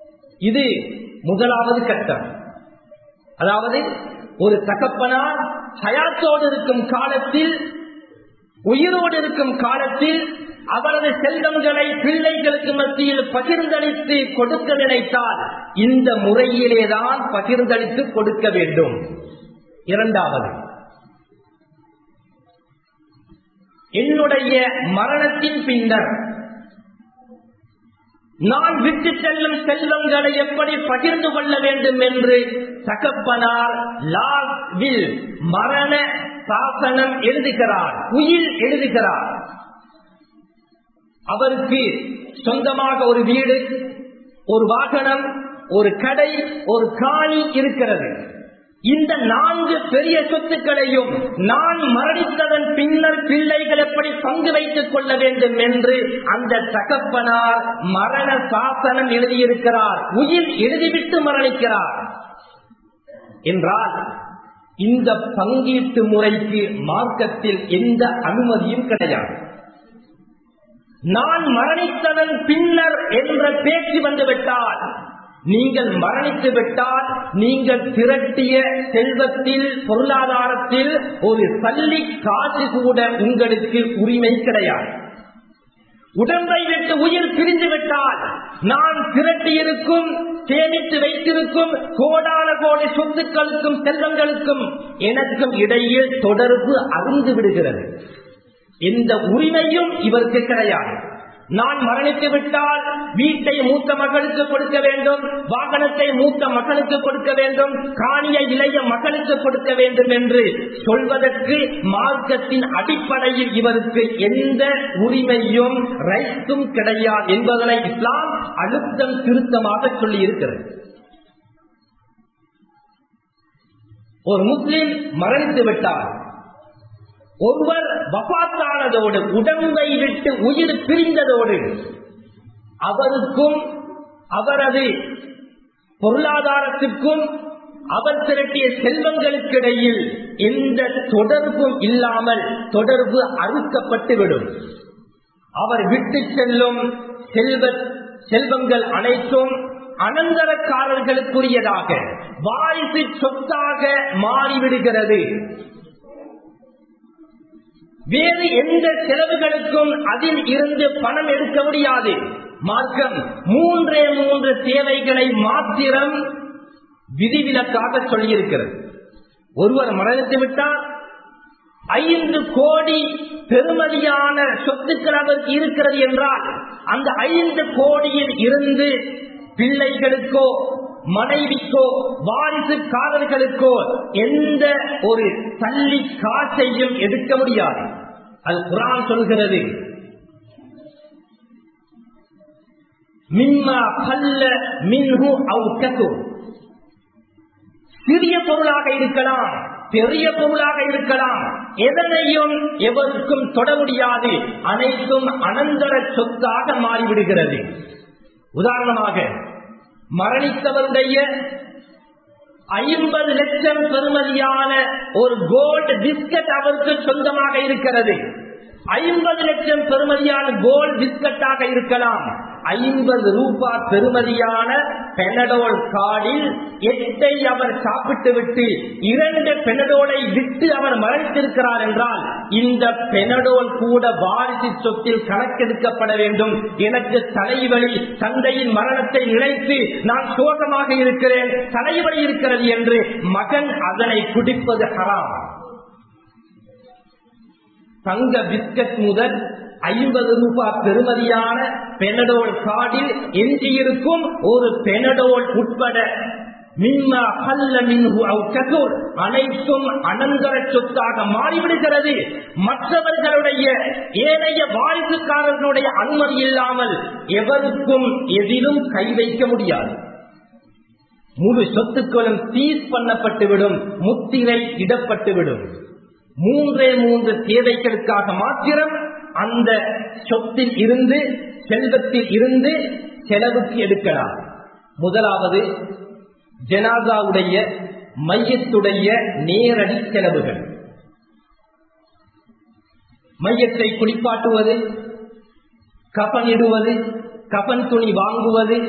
இது முதலாவது கட்டம். அதாவது ஒரு தகப்பனார் ஹயாத்தோடு இருக்கும் காலத்தில், உயிரோடு இருக்கும் காலத்தில் அவரது செல்வங்களை பிள்ளைகளுக்கு மத்தியில் பகிர்ந்தளித்து கொடுக்க நினைத்தால் இந்த முறையிலேதான் பகிர்ந்தளித்து கொடுக்க வேண்டும். இரண்டாவது, என்னுடைய மரணத்தின் பின்னர் நான் விட்டு செல்லும் செல்வங்களை எப்படி பகிர்ந்து கொள்ள வேண்டும் என்று தகப்பனார் லாவில் மரண சாசனம் எழுதுகிறார், உயில் எழுதுகிறார். அவருக்கு சொந்தமாக ஒரு வீடு, ஒரு வாகனம், ஒரு கடை, ஒரு காணி இருக்கிறது. இந்த நான்கு பெரிய சொத்துக்களையும் நான் மரணித்ததன் பின்னர் பிள்ளைகள் எப்படி பங்கு வைத்துக் கொள்ள வேண்டும் என்று அந்த தகப்பனார் மரண சாசனம் எழுதியிருக்கிறார், உயிர் எழுதிவிட்டு மரணிக்கிறார் என்றால் இந்த பங்கீட்டு முறைக்கு மார்க்கத்தில் எந்த அனுமதியும் கிடையாது. நான் மரணித்ததன் பின்னர் என்ற பேச்சு வந்துவிட்டால், நீங்கள் மரணித்து விட்டால் நீங்கள் திரட்டிய செல்வத்தில், பொருளாதாரத்தில் ஒரு சல்லி காசு கூட உங்களுக்கு உரிமை கிடையாது. உடம்பை விட்டு உயிர் பிரிந்து விட்டால் நான் திரட்டியிருக்கும், சேமித்து வைத்திருக்கும் கோடான கோடி சொத்துக்களுக்கும் செல்வங்களுக்கும் எனக்கும் இடையில் தொடர்பு அருந்து விடுகிறது. எந்த உரிமையும் இவருக்கு கிடையாது. நான் மரணித்து விட்டால் வீட்டை மூத்த மகளுக்கு கொடுக்க வேண்டும், வாகனத்தை மூத்த மகனுக்கு கொடுக்க வேண்டும், காணியை இளைய மகளுக்கு கொடுக்க வேண்டும் என்று சொல்வதற்கு மார்க்கத்தின் அடிப்படையில் இவருக்கு எந்த உரிமையும் ரைட்டும் கிடையாது என்பதனை இஸ்லாம் அழுத்தம் திருத்தமாக சொல்லி இருக்கிறது. ஒரு முஸ்லிம் மரணித்து விட்டார், ஒருவர் வஃபாத்தானதோடு, உடம்பை விட்டு உயிர் பிரிந்ததோடு அவருக்கும் அவரது பொருளாதாரத்திற்கும் அவர் திரட்டிய செல்வங்களுக்கிடையில் எந்த தொடர்பும் இல்லாமல் தொடர்பு அறுக்கப்பட்டுவிடும். அவர் விட்டு செல்லும் செல்வ செல்வங்கள் அனைத்தும் அனந்தரக்காரர்களுக்குரியதாக வாரிசு சொத்தாக மாறிவிடுகிறது. வேறு எந்த செலவுகளுக்கும் அதில் இருந்து பணம் எடுக்க முடியாது. மார்க்கம் மூன்றே மூன்று தேவைகளை மாத்திரம் விதிவிலக்காக சொல்லியிருக்கிறது. ஒருவர் மரணித்து விட்டால் ஐந்து கோடி பெறுமதியான சொத்துக்கள் அவருக்கு இருக்கிறது என்றால் அந்த ஐந்து கோடியில் இருந்து பிள்ளைகளுக்கோ மனைவிக்கோ வாரிசுக்காரர்களுக்கோ எந்த ஒரு தள்ளி காசையும் எடுக்க முடியாது. அது குர்ஆன் சொல்கிறது, மிம்மா கல்ல மின்ஹு அவ் கஸுர். சிறிய பொருளாக இருக்கலாம், பெரிய பொருளாக இருக்கலாம், எதனையும் எவருக்கும் தொட முடியாது. அனைத்தும் அனந்தர சொத்தாக மாறிவிடுகிறது. உதாரணமாக மரணித்தவருடைய ஐம்பது லட்சம் பெறுமதியான ஒரு கோல்டு பிஸ்கட் அவருக்கு சொந்தமாக இருக்கிறது. ஐம்பது லட்சம் பெறுமதியான கோல்டு பிஸ்கட்டாக இருக்கலாம். ஐம்பது ரூபாய் பெறுமதியான பெனடோல் கார்டில் எட்டை அவர் சாப்பிட்டு விட்டு இரண்டு பெனடோலை விட்டு அவர் மரணித்திருக்கிறார் என்றால் இந்த பெனடோல் கூட வாரிசு சொத்தில் கணக்கெடுக்கப்பட வேண்டும். எனக்கு தலைவலி, தந்தையின் மரணத்தை நினைத்து நான் சோகமாக இருக்கிறேன், தலைவலி இருக்கிறது என்று மகன் அதனை குடிப்பது ஹராம். தங்க பிஸ்கட் முதல் ஐம்பது ரூபாய் பெறுமதியான பெனடோல் கார்டில் எஞ்சியிருக்கும் ஒரு பெனடோல் உட்பட மிம்மா கல்ல மின்ஹு அவ் கஸுர் அனைத்தும் அனந்தர சொத்தாக மாறிவிடுகிறது. மற்றவர்களுடைய ஏனைய வாரிசுக்காரர்களுடைய அனுமதி இல்லாமல் எவருக்கும் எதிலும் கை வைக்க முடியாது. முழு சொத்துக்களும் சீஸ் பண்ணப்பட்டுவிடும், முத்திரை இடப்பட்டுவிடும். மூன்றே மூன்று தேவைகளுக்காக மாத்திரம் அந்த சொத்தில் இருந்து, செல்வத்தில் இருந்து செலவுக்கு எடுக்கலாம். முதலாவது ஜனாசாவுடைய மையத்துடைய நேரடி செலவுகள். மையத்தை குளிப்பாட்டுவது, கஃன் இடுவது, கஃன் துணி வாங்குவது,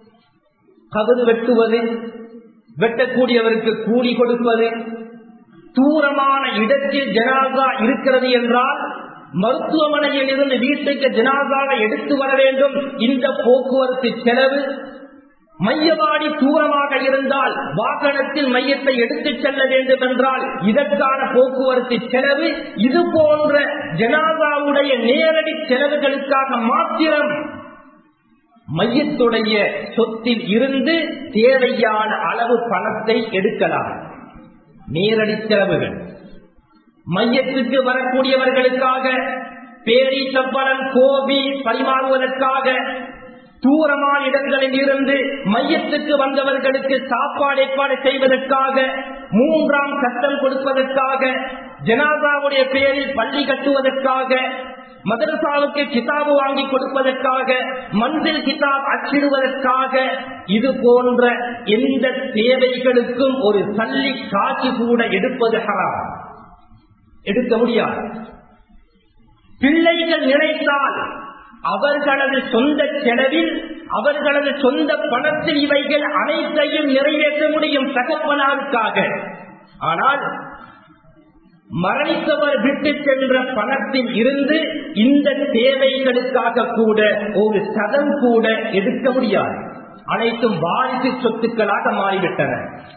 கபறு வெட்டுவது, வெட்டக்கூடியவருக்கு கூலி கொடுப்பது, தூரமான இடத்தில் ஜனாசா இருக்கிறது என்றால் மருத்துவமனையில் இருந்து வீட்டுக்கு ஜனாசாவை எடுத்து வர வேண்டும். இந்த போக்குவரத்து செலவு. மையவாடி தூரமாக இருந்தால் வாகனத்தில் மையத்தை எடுத்துச் செல்ல வேண்டும் என்றால் இதற்கான போக்குவரத்து செலவு. இது போன்ற ஜனாசாவுடைய நேரடி செலவுகளுக்காக மாத்திரம் மையத்துடைய சொத்தில் இருந்து தேவையான அளவு பணத்தை எடுக்கலாம். நேரடி செலவுகள். மையத்துக்கு வரக்கூடியவர்களுக்காக பேரி சப்பளம் கோபி பரிமாறுவதற்காக, தூரமான இடங்களில் இருந்து மையத்துக்கு வந்தவர்களுக்கு சாப்பாடு ஏற்பாடு செய்வதற்காக, மூன்றாம் கட்டம் கொடுப்பதற்காக, ஜனாசாவுடைய பேரில் பள்ளி கட்டுவதற்காக, மதரசாவுக்கு கிதாபு வாங்கி கொடுப்பதற்காக, மந்தில் கிதாப் அச்சிடுவதற்காக, இது போன்ற எந்த தேவைகளுக்கும் ஒரு சல்லி காட்சி கூட எடுப்பது ஹராம். எடுக்க முடியாது. பிள்ளைகள் நினைத்தால் அவர்களது சொந்த செலவில் அவர்களது சொந்த பணத்தில் இவைகள் அனைத்தையும் நிறைவேற்ற முடியும் தகப்பனாருக்காக. ஆனால் மரணித்தவர் விட்டு சென்ற பணத்தில் இருந்து இந்த தேவைகளுக்காக கூட ஒரு சதம் கூட எடுக்க முடியாது. அனைத்தும் வாரிசு சொத்துக்களாக மாறிவிட்டன.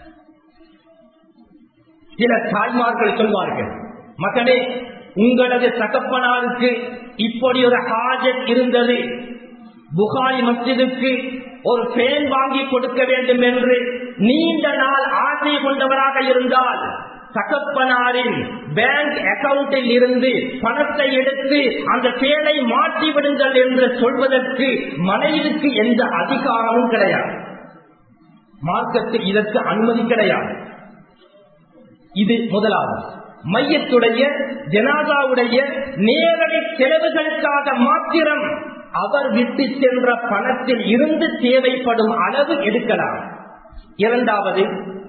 சில தாய்மார்கள் சொல்வார்கள், மகனே உங்களது தகப்பனாருக்கு இப்படி ஒரு ஹாஜத் இருந்தது, புகாரி மஸ்ஜிதுக்கு ஒரு ஃபேன் வாங்கி கொடுக்க வேண்டும் என்று நீண்ட நாள் ஆசை கொண்டவராக இருந்தால் தகப்பனாரின் பேங்க் அக்கவுண்டில் இருந்து பணத்தை எடுத்து அந்த ஃபேனை மாற்றி விடுங்கள் என்று சொல்வதற்கு மனைவிக்கு எந்த அதிகாரமும் கிடையாது. மார்க்கத்தில் இதற்கு அனுமதி கிடையாது. இது முதலாவது. மையத்துடைய ஜனாதாவுடைய நேரடி செலவுகளுக்காக மாத்திரம் அவர் விட்டு சென்ற பணத்தில் இருந்து தேவைப்படும் அளவு எடுக்கலாம். இரண்டாவது,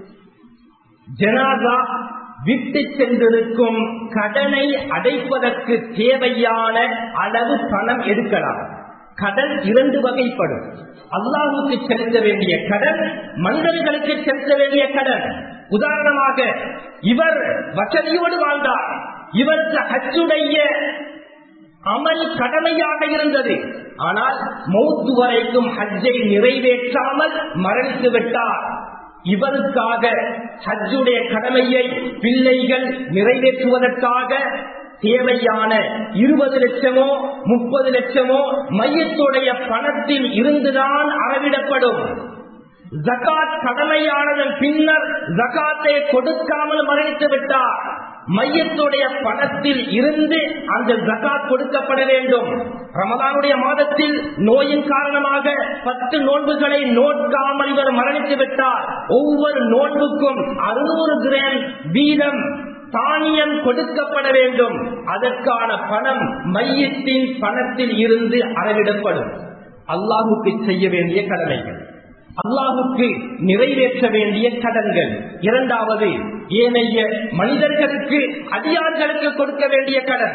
ஜனாதா விட்டு சென்றிருக்கும் கடனை அடைப்பதற்கு தேவையான அளவு பணம் எடுக்கலாம். கடன் இரண்டு வகைப்படும். அல்லாஹ்வுக்கு செலுத்த வேண்டிய கடன், மனிதர்களுக்கு செலுத்த வேண்டிய கடன். உதாரணமாக, இவர் வசதியோடு வாழ்ந்தார், இவருக்கு ஹஜ்ஜுடைய அமல் கடமையாக இருந்தது. ஆனால் மௌத்து வரைக்கும் ஹஜ்ஜை நிறைவேற்றாமல் மரணித்து விட்டார். இவருக்காக ஹஜ்ஜுடைய கடமையை பிள்ளைகள் நிறைவேற்றுவதற்காக தேவையான இருபது லட்சமோ முப்பது லட்சமோ மையத்துடைய பணத்தில் இருந்துதான் அறவிடப்படும். ஜகாத் கடமையானதன் பின்னர் ஜகாத்தை கொடுக்காமல் மரணித்து விட்டார். மையத்துடைய பணத்தில் இருந்து அந்த ஜகாத் கொடுக்கப்பட வேண்டும். ரமதானுடைய மாதத்தில் நோயின் காரணமாக பத்து நோன்புகளை நோக்காமல் இவர் மரணித்து விட்டார். ஒவ்வொரு நோன்புக்கும் அறுநூறு கிராம் வீதம் தானியம் கொடுக்கப்பட வேண்டும். அதற்கான பணம் மையத்தின் பணத்தில் இருந்து அறவிடப்படும். அல்லாஹுக்கு செய்ய வேண்டிய கடமைகள், அல்லாஹுக்கு நிறைவேற்ற வேண்டிய கடன்கள். இரண்டாவது, ஏனைய மனிதர்களுக்கு அடியார்களுக்கு கொடுக்க வேண்டிய கடன்.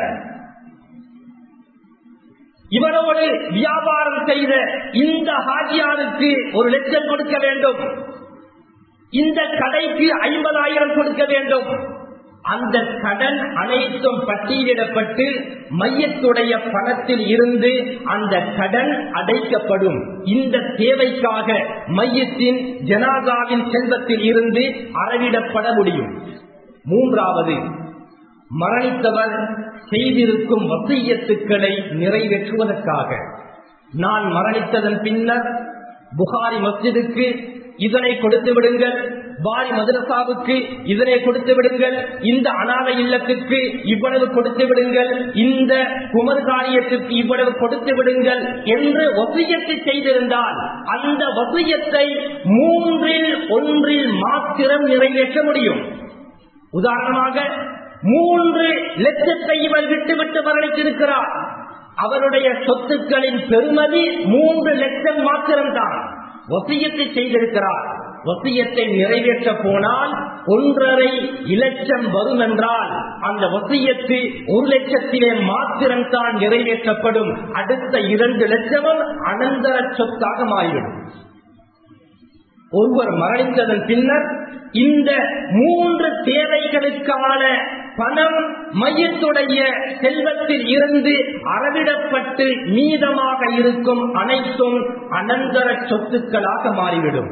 இவரோடு வியாபாரம் செய்த இந்த ஹாஜியாருக்கு ஒரு லட்சம் கொடுக்க வேண்டும், இந்த கடைக்கு ஐம்பதாயிரம் கொடுக்க வேண்டும். அந்த கடன் அனைத்தும் பட்டியலிடப்பட்டு மையத்துடைய பணத்தில் இருந்து அந்த கடன் அடைக்கப்படும். இந்த தேவைக்காக மையத்தின் ஜனாதாவின் செல்வத்தில் இருந்து அறவிடப்பட முடியும். மூன்றாவது, மரணித்தவர் செய்திருக்கும் வசியத்துக்களை நிறைவேற்றுவதற்காக. நான் மரணித்ததன் பின்னர் புகாரி மஸ்ஜிதுக்கு இதனை கொடுத்து விடுங்கள், வாரி மதரசாவுக்கு இதனை கொடுத்து விடுங்கள், இந்த அனாதை இல்லத்திற்கு இவ்வளவு கொடுத்து விடுங்கள், இந்த குமர் காரியத்திற்கு இவ்வளவு கொடுத்து விடுங்கள் என்று வசியத்தை செய்திருந்தால் அந்த வசியத்தை மூன்றில் ஒன்றில் மாத்திரம் நிறைவேற்ற முடியும். உதாரணமாக, மூன்று லட்சத்தை இவர் விட்டுவிட்டு மரணித்திருக்கிறார். அவருடைய சொத்துக்களின் பெறுமதி மூன்று லட்சம் மாத்திரம்தான். வசியத்தை செய்திருக்கிறார். வசியத்தை நிறைவேற்ற போனால் ஒன்றரை இலட்சம் வரும் என்றால் அந்த வசியத்து ஒரு லட்சத்திலே மாத்திரம்தான் நிறைவேற்றப்படும். அடுத்த இரண்டு லட்சமும் அனந்தர சொத்தாக மாறிவிடும். ஒருவர் மரணித்ததன் பின்னர் இந்த மூன்று தேவைகளுக்கான பணம் மையத்துடைய செல்வத்தில் இருந்து அறவிடப்பட்டு மீதமாக இருக்கும் அனைத்தும் அனந்தர சொத்துக்களாக மாறிவிடும்.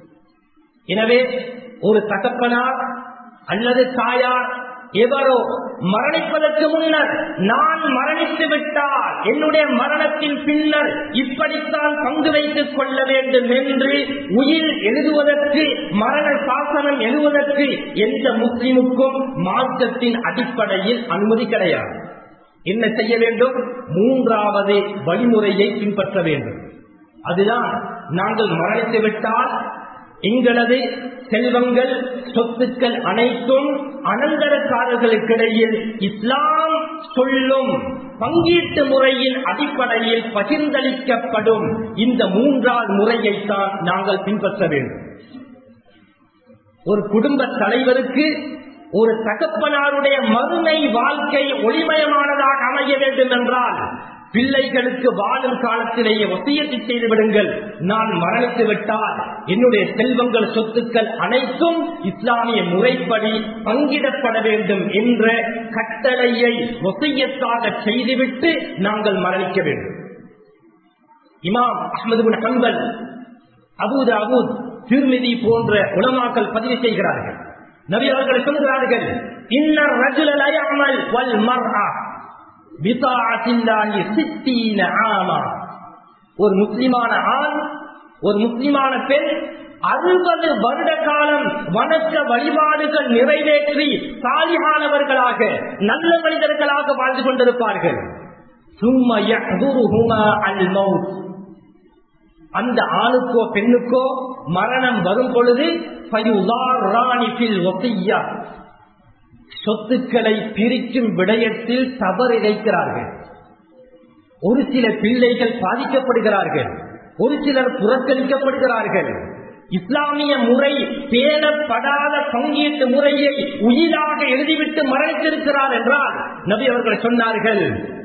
எனவே ஒரு தகப்பனார் அல்லது தாயார் எவரோ மரணிப்பதற்கு முன்னர் நான் மரணித்து விட்டால் என்னுடைய மரணத்தின் பின்னர் இப்படித்தான் பங்கு வைத்துக் கொள்ள வேண்டும் என்று உயிர் எழுதுவதற்கு, மரண சாசனம் எழுதுவதற்கு எந்த முஸ்லிமுக்கும் மார்க்கத்தின் அடிப்படையில் அனுமதி கிடையாது. என்ன செய்ய வேண்டும்? மூன்றாவது வழிமுறையை பின்பற்ற வேண்டும். அதுதான், நாங்கள் மரணித்து விட்டால் எங்களது செல்வங்கள், சொத்துக்கள் அனைத்தும் அனந்தரக்காரர்களுக்கிடையில் இஸ்லாம் சொல்லும் பங்கீட்டு முறையின் அடிப்படையில் பகிர்ந்தளிக்கப்படும். இந்த மூன்றாவது முறையைத்தான் நாங்கள் பின்பற்ற வேண்டும். ஒரு குடும்ப தலைவருக்கு ஒரு தகப்பனாருடைய மறுமை வாழ்க்கை ஒளிமயமானதாக அமைய வேண்டும் என்றால் பிள்ளைகளுக்கு வாழும் காலத்திலேயே வசியத்தை செய்து விடுங்கள், நான் மரணித்து விட்டால் என்னுடைய செல்வங்கள், சொத்துக்கள் அனைத்தும் இஸ்லாமிய முறைப்படி பங்கிடப்பட வேண்டும் என்ற கட்டளையை வசியத்தாக செய்துவிட்டு நாங்கள் மரணிக்க வேண்டும். இமாம் Ahmad bin Hanbal, Abu Dawud, Tirmidhi போன்ற உலமாக்கள் பதிவு செய்கிறார்கள். நபி அவர்கள் சொல்கிறார்கள், இன்னர் ரஜுல லா யஅமல் வல் மர்அ பிதாஅத்தில்லாஹி சித்தீன ஆமா. ஒரு முஸ்லிமான ஆண், ஒரு முஸ்லிமான பெண் அறுபது வருட காலம் வணக்க வழிபாடுகள் நிறைவேற்றி சாலிஹானவர்களாக, நல்ல மனிதர்களாக வாழ்ந்து கொண்டிருப்பார்கள். சும்ம யஹ்துருஹுமா அல் மௌத். அந்த ஆணுக்கோ பெண்ணுக்கோ மரணம் வரும் பொழுது ஃபயுதாரானி ஃபில் வஸிய்யா, சொத்துக்களை பிரிக்கும் விடயத்தில் தவறிழைக்கிறார்கள். ஒரு சில பிள்ளைகள் பாதிக்கப்படுகிறார்கள், ஒரு சிலர் புறக்கணிக்கப்படுகிறார்கள். இஸ்லாமிய முறை பேணப்படாத பங்கீட்டு முறையை உயிராக எழுதிவிட்டு மரணித்திருக்கிறார் என்றால் நபி அவர்கள் சொன்னார்கள்,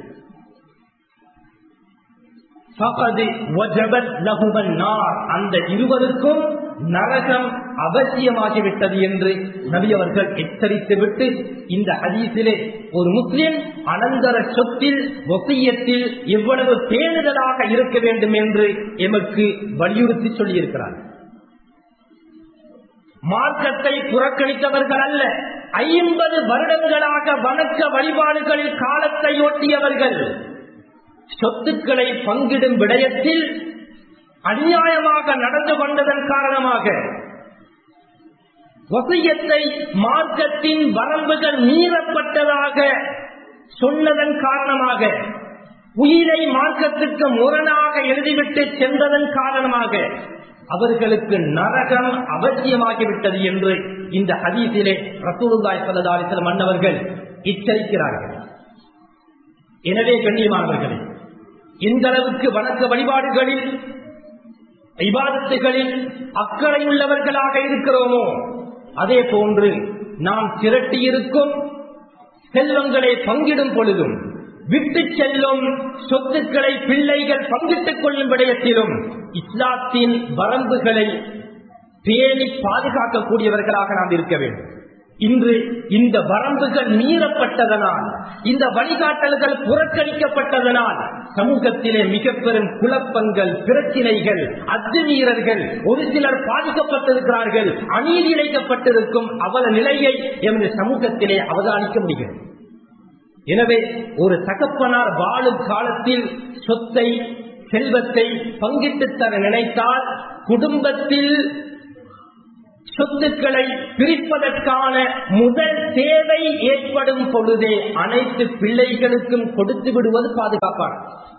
அந்த இருவருக்கும் நரகம் அவசியமாகிவிட்டது என்று நபி அவர்கள் எச்சரித்து விட்டு, இந்த ஹதீஸிலே ஒரு முஸ்லிம் அனந்தர சொத்தில், வசியத்தில் எவ்வளவு பேணுதலாக இருக்க வேண்டும் என்று எமக்கு வலியுறுத்தி சொல்லியிருக்கிறார். மார்க்கத்தை புறக்கணித்தவர்கள் அல்ல, ஐம்பது வருடங்களாக வணக்க வழிபாடுகளில் காலத்தை ஓட்டியவர்கள் சொத்துக்களை பங்கிடும் விடயத்தில் அநியாயமாக நடந்து கொண்டதன் காரணமாக, வசியத்தை மார்க்கத்தின் வரம்புகள் மீறப்பட்டதாக சொன்னதன் காரணமாக, உயிரை மார்க்கத்துக்கு முரணாக எழுதிவிட்டு சென்றதன் காரணமாக அவர்களுக்கு நரகம் அவசியமாகிவிட்டது என்று இந்த ஹதீஸிலே ரசூலுல்லாஹி ஸல்லல்லாஹு அலைஹி வஸல்லம் அன்னவர்கள் எச்சரிக்கிறார்கள். எனவே கண்ணியமானவர்களே, எந்த அளவுக்கு வணக்க வழிபாடுகளில், இபாதத்துகளில் அக்கறை உள்ளவர்களாக இருக்கிறோமோ அதே போன்று நாம் திரட்டியிருக்கும் செல்வங்களை பங்கிடும் பொழுதும், விட்டு செல்லும் சொத்துக்களை பிள்ளைகள் பங்கிட்டுக் கொள்ளும் விடயத்திலும் இஸ்லாத்தின் வரம்புகளை பேணி பாதுகாக்கக்கூடியவர்களாக நாம் இருக்க வேண்டும். இன்று இந்த வரம்புகள் மீறப்பட்டதனால், இந்த வழிகாட்டல்கள் புறக்கணிக்கப்பட்டதனால் சமூகத்திலே மிக பெரும் குழப்பங்கள், பிரச்சினைகள், அத்துமீறல்கள், ஒரு சிலர் பாதிக்கப்பட்டிருக்கிறார்கள், அநீதி இழைக்கப்பட்டிருக்கும் அவல நிலையை எமது சமூகத்திலே அவதானிக்க முடிகிறது. எனவே ஒரு தகப்பனார் வாழும் காலத்தில் சொத்தை, செல்வத்தை பங்கிட்டு தர நினைத்தால் குடும்பத்தில் சொத்துக்களை பிரிப்பதற்கான முதல் தேவை ஏற்படும் பொழுதே அனைத்து பிள்ளைகளுக்கும் கொடுத்து விடுவது பாதுகாப்பான.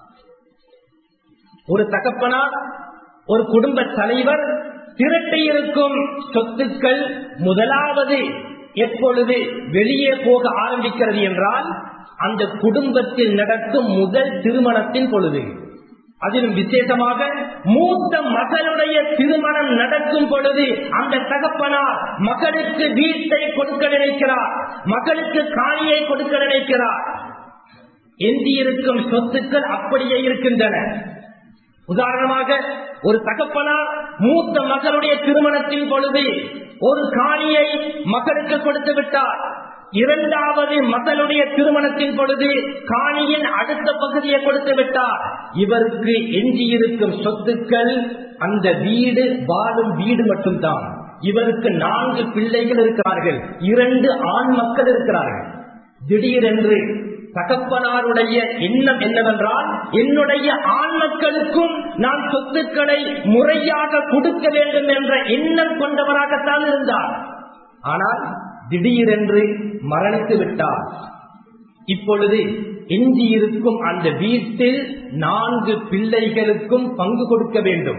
ஒரு தகப்பனார், ஒரு குடும்ப தலைவர் திரட்டியிருக்கும் சொத்துக்கள் முதலாவது எப்பொழுது வெளியே போக ஆரம்பிக்கிறது என்றால் அந்த குடும்பத்தில் நடக்கும் முதல் திருமணத்தின் பொழுது, அதிலும் விசேஷமாக மூத்த மகளுடைய திருமணம் நடக்கும் பொழுது அந்த தகப்பனார் மகளுக்கு வீட்டை கொடுக்க நினைக்கிறார், மகளுக்கு காணியை கொடுக்க நினைக்கிறார். எஞ்சியிருக்கும் சொத்துக்கள் அப்படியே இருக்கின்றன. உதாரணமாக ஒரு தகப்பனார் மூத்த மகளுடைய திருமணத்தின் பொழுது ஒரு காணியை மகனுக்கு கொடுத்து விட்டார். இரண்டாவது மகளுடைய திருமணத்தின் பொழுது காணியின் அடுத்த பகுதியை கொடுத்து விட்டார். இவருக்கு எஞ்சியிருக்கும் சொத்துக்கள் அந்த வீடு, வாழும் வீடு மட்டும்தான். இவருக்கு நான்கு பிள்ளைகள் இருக்கிறார்கள், இரண்டு ஆண் மக்கள் இருக்கிறார்கள். திடீரென்று தகப்பனாருடைய எண்ணம் என்னவென்றால், என்னுடைய ஆண் மக்களுக்கும் நான் சொத்துக்களை முறையாக கொடுக்க வேண்டும் என்ற எண்ணம் கொண்டவராகத்தான் இருந்தார். ஆனால் திடீரென்று மரணித்து விட்டார். இப்பொழுது எஞ்சியிருக்கும் அந்த வீட்டில் நான்கு பிள்ளைகளுக்கும் பங்கு கொடுக்க வேண்டும்.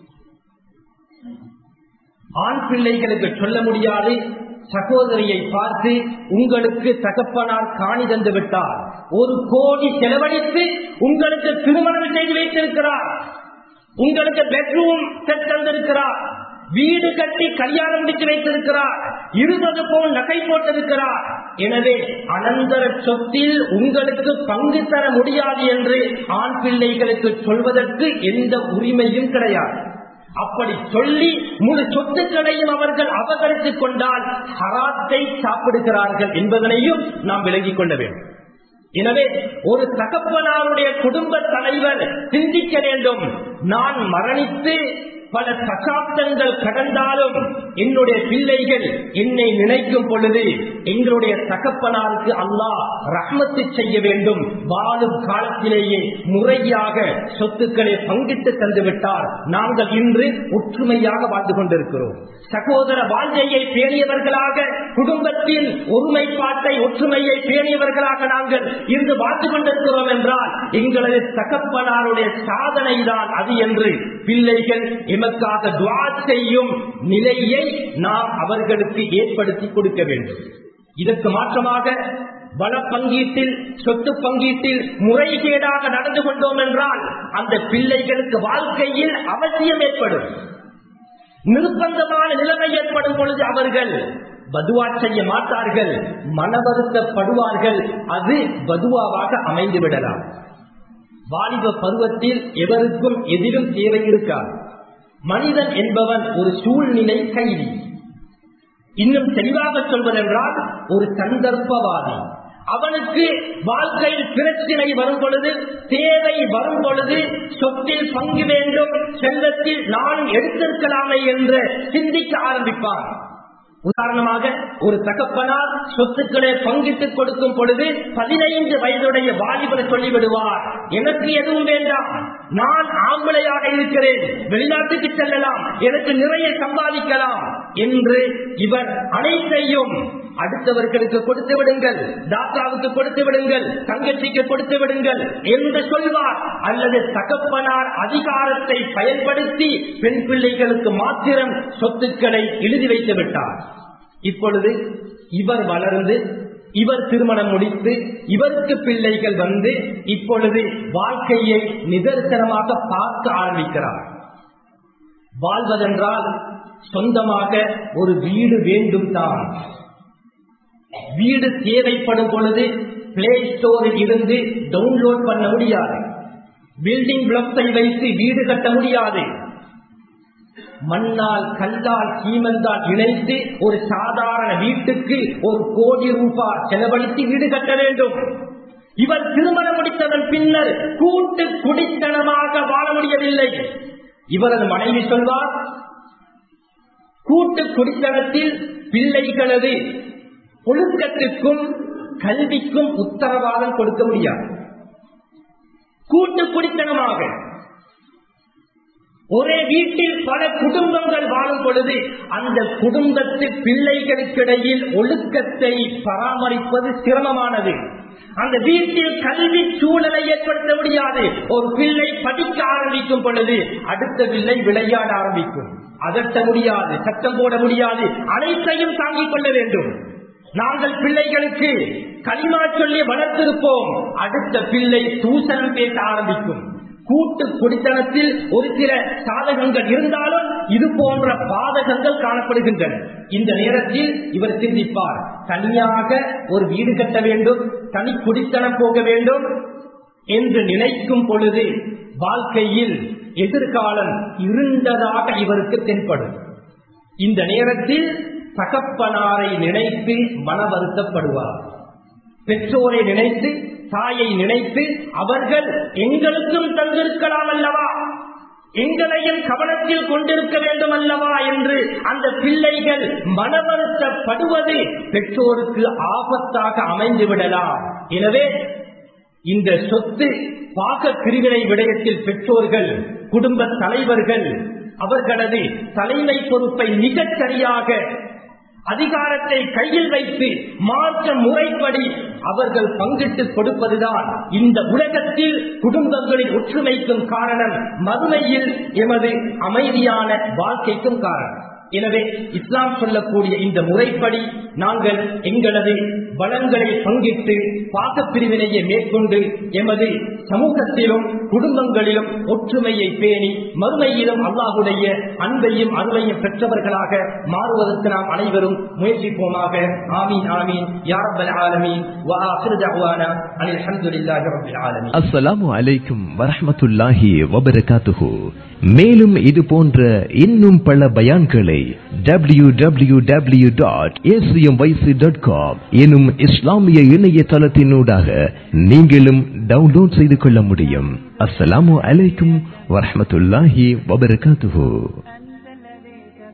ஆண் பிள்ளைகளுக்கு சொல்ல முடியாது. சகோதரியை பார்த்து, உங்களுக்கு தகப்பனார் காணி தந்து விட்டார், ஒரு கோடி செலவழித்து உங்களுக்கு திருமணம் செய்து வைத்திருக்கிறார், உங்களுக்கு பெட்ரூம் செட் தந்திருக்கிறார், வீடு கட்டி கல்யாணம் முடித்து வைத்திருக்கிறார், இருபது பவுன் நகை போட்டிருக்கிறார். எனவே அனந்தர சொத்தில் உங்களுக்கு பங்கு தர முடியாது என்று ஆண் பிள்ளைகளுக்கு சொல்வதற்கு எந்த உரிமையும் கிடையாது. அப்படி சொல்லி முழு சொத்துக்களையும் அவர்கள் அபகரித்துக் கொண்டால் ஹராத்தை சாப்பிடுகிறார்கள் என்பதனையும் நாம் விளங்கிக் கொள்ள வேண்டும். எனவே ஒரு தகப்பனாருடைய குடும்ப தலைவர் சிந்திக்க வேண்டும், நான் மரணித்து பல தசாப்தங்கள் கடந்தாலும் என்னுடைய பிள்ளைகள் என்னை நினைக்கும் பொழுது எங்களுடைய தகப்பனாருக்கு அல்லாஹ் ரஹ்மத்து செய்ய வேண்டும், வாழும் காலத்திலேயே முறையாக சொத்துக்களை பங்கிட்டு தந்துவிட்டார், நாங்கள் இன்று ஒற்றுமையாக வாழ்ந்து கொண்டிருக்கிறோம். சகோதர வாழ்க்கையை பேணியவர்களாக, குடும்பத்தின் ஒருமைப்பாட்டை ஒற்றுமையை பேணியவர்களாக நாங்கள் இன்று வாழ்ந்து கொண்டிருக்கிறோம் என்றால் எங்களது தகப்பனாருடைய சாதனை தான் அது என்று பிள்ளைகள் எமக்காக துஆ செய்யும் நிலையை நாம் அவர்களுக்கு ஏற்படுத்தி கொடுக்க வேண்டும். இதற்கு மாற்றமாக வள பங்கீட்டில், சொத்து பங்கீட்டில் முறைகேடாக நடந்து கொண்டோம் என்றால் அந்த பிள்ளைகளுக்கு வாழ்க்கையில் அவசியம் ஏற்படும். நிர்பந்தமான நிலைமை ஏற்படும் பொழுது அவர்கள் பதுவா செய்ய மாட்டார்கள், மனவருத்தப்படுவார்கள். அது பதுவாவாக அமைந்து விடலாம். வாலிப பருவத்தில் எவருக்கும் எதிலும் தேவை இருக்காது. மனிதன் என்பவன் ஒரு சூழ்நிலை கைதி. இன்னும் தெளிவாக சொல்வதென்றால் ஒரு சந்தர்ப்பவாதி. அவனுக்கு வாழ்க்கையில் பிரச்சனை வரும் பொழுது, தேவை வரும் பொழுது, சொத்தில் பங்கு வேண்டும், செல்வத்தில் நான் எடுத்திருக்கலாமே என்று சிந்திக்க ஆரம்பிப்பான். உதாரணமாக ஒரு தகப்பனார் சொத்துக்களை பங்கிட்டுக் கொடுக்கும் பொழுது பதினைந்து வயதுடைய வாலிபரை சொல்லிவிடுவார், எனக்கு எதுவும் வேண்டாம், நான் ஆம்பளையாக இருக்கிறேன், வெளிநாட்டுக்கு செல்லலாம், எனக்கு நிறைய சம்பாதிக்கலாம் என்று இவர் அனைத்தையும் அடுத்தவர்களுக்கு கொடுத்து விடுங்கள், தாத்தாவுக்கு கொடுத்து விடுங்கள், தங்கச்சிக்கு கொடுத்து விடுங்கள் என்று சொல்வார். அல்லது தகப்பனார் அதிகாரத்தை பயன்படுத்தி பெண் பிள்ளைகளுக்கு மாத்திரம் சொத்துக்களை எழுதி வைத்து விட்டார். இப்பொழுது இவர் வளர்ந்து, இவர் திருமணம் முடித்து, இவருக்கு பிள்ளைகள் வந்து இப்பொழுது வாழ்க்கையை நிதர்சனமாக பார்க்க ஆரம்பிக்கிறார். வாழ்வதென்றால் சொந்தமாக ஒரு வீடு வேண்டும் தான். வீடு தேவைப்படும் பொழுது பிளே ஸ்டோரில் இருந்து டவுன்லோட் பண்ண முடியாது. பில்டிங் பிளாக்ஸை வைத்து வீடு கட்ட முடியாது. மண்ணால், கல்லால், சீமெந்தால் இணைத்து ஒரு சாதாரண வீட்டுக்கு ஒரு கோடி ரூபாய் செலவழித்து வீடு கட்ட வேண்டும். இவர் திருமணம் முடித்ததன் பின்னர் கூட்டு குடித்தனமாக வாழ முடியவில்லை. இவரது மனைவி சொல்வார், கூட்டு குடித்தனத்தில் பிள்ளைகளது ஒழுக்கத்திற்கும் கல்விக்கும் உத்தரவாதம் கொடுக்க முடியாது. கூட்டு குடித்தனமாக ஒரே வீட்டில் பல குடும்பங்கள் வாழும் பொழுது அந்த குடும்பத்து பிள்ளைகளுக்கிடையில் ஒழுக்கத்தை பராமரிப்பது சிரமமானது. அந்த வீட்டில் கல்வி சூழலை ஏற்படுத்த முடியாது. ஒரு பிள்ளை படிக்க ஆரம்பிக்கும் பொழுது அடுத்த பிள்ளை விளையாட ஆரம்பிக்கும். அதட்ட முடியாது, சத்தம் போட முடியாது, அனைத்தையும் தாங்கிக் கொள்ள வேண்டும். நாங்கள் பிள்ளைகளுக்கு களிமா சொல்லி வளர்த்திருப்போம், அடுத்த பிள்ளை தூசணம் பேச ஆரம்பிக்கும். கூட்டு குடித்தனத்தில் ஒரு சில சாதகங்கள் இருந்தாலும் இது போன்ற பாதகங்கள் காணப்படுகின்றன. இந்த நேரத்தில் இவர் சிந்திப்பார், தனியாக ஒரு வீடு கட்ட வேண்டும், தனி குடித்தனம் போக வேண்டும் என்று நினைக்கும் பொழுது வாழ்க்கையில் எதிர்காலம் இருண்டதாக இவருக்கு தென்படும். இந்த நேரத்தில் தகப்பனாரை நினைத்து மன வருத்தப்படுவார். பெற்றோரை நினைத்து, தாயை நினைத்து, அவர்கள் எங்களுக்கும் தந்திருக்கலாம் அல்லவா, எங்களையும் கவனத்தில் கொண்டிருக்க வேண்டும் அல்லவா என்று அந்த பிள்ளைகள் மனவருத்தப்படுவது பெற்றோருக்கு ஆபத்தாக அமைந்து விடலாம். எனவே இந்த சொத்து பாக பிரிவினை விடயத்தில் பெற்றோர்கள், குடும்ப தலைவர்கள் அவர்களது தலைமை பொறுப்பை மிகச் சரியாக அதிகாரத்தை கையில் வைத்து மாற்ற முறைப்படி அவர்கள் பங்கிட்டுக் கொடுப்பதுதான் இந்த உலகத்தில் குடும்பங்களின் ஒற்றுமைக்கும் காரணம், மறுமையில் எமது அமைதியான வாழ்க்கைக்கும் காரணம். எனவே இஸ்லாம் சொல்லக்கூடிய இந்த முறைப்படி நாங்கள் எங்களது வளங்களை பங்கிட்டு பாக பிரிவினையை மேற்கொண்டு எமது சமூகத்திலும் குடும்பங்களிலும் ஒற்றுமையை பேணி மறுமையிலும் அல்லாஹுடைய அன்பையும் அருளையும் பெற்றவர்களாக மாறுவதற்கு நாம் அனைவரும் முயற்சிப்போமாக. ஆமீன் ஆமீன் யா ரப்பல் ஆலமீன். வ ஆகிரு தஅவானா அனில் ஹம்துலில்லாஹி ரப்பில் ஆலமீன். அஸ்ஸலாமு அலைக்கும் வரஹ்மத்துல்லாஹி வ பரகாத்துஹு. மேலும் இது போன்ற இன்னும் பல பயான்களை W W W dot A C M Y C dot com எனும் இஸ்லாமிய இணையதளத்தினூடாக நீங்களும் டவுன்லோட் செய்து கொள்ள முடியும். அஸ்ஸலாமு அலைக்கும் வரஹ்மத்துல்லாஹி வ பரகாத்துஹு.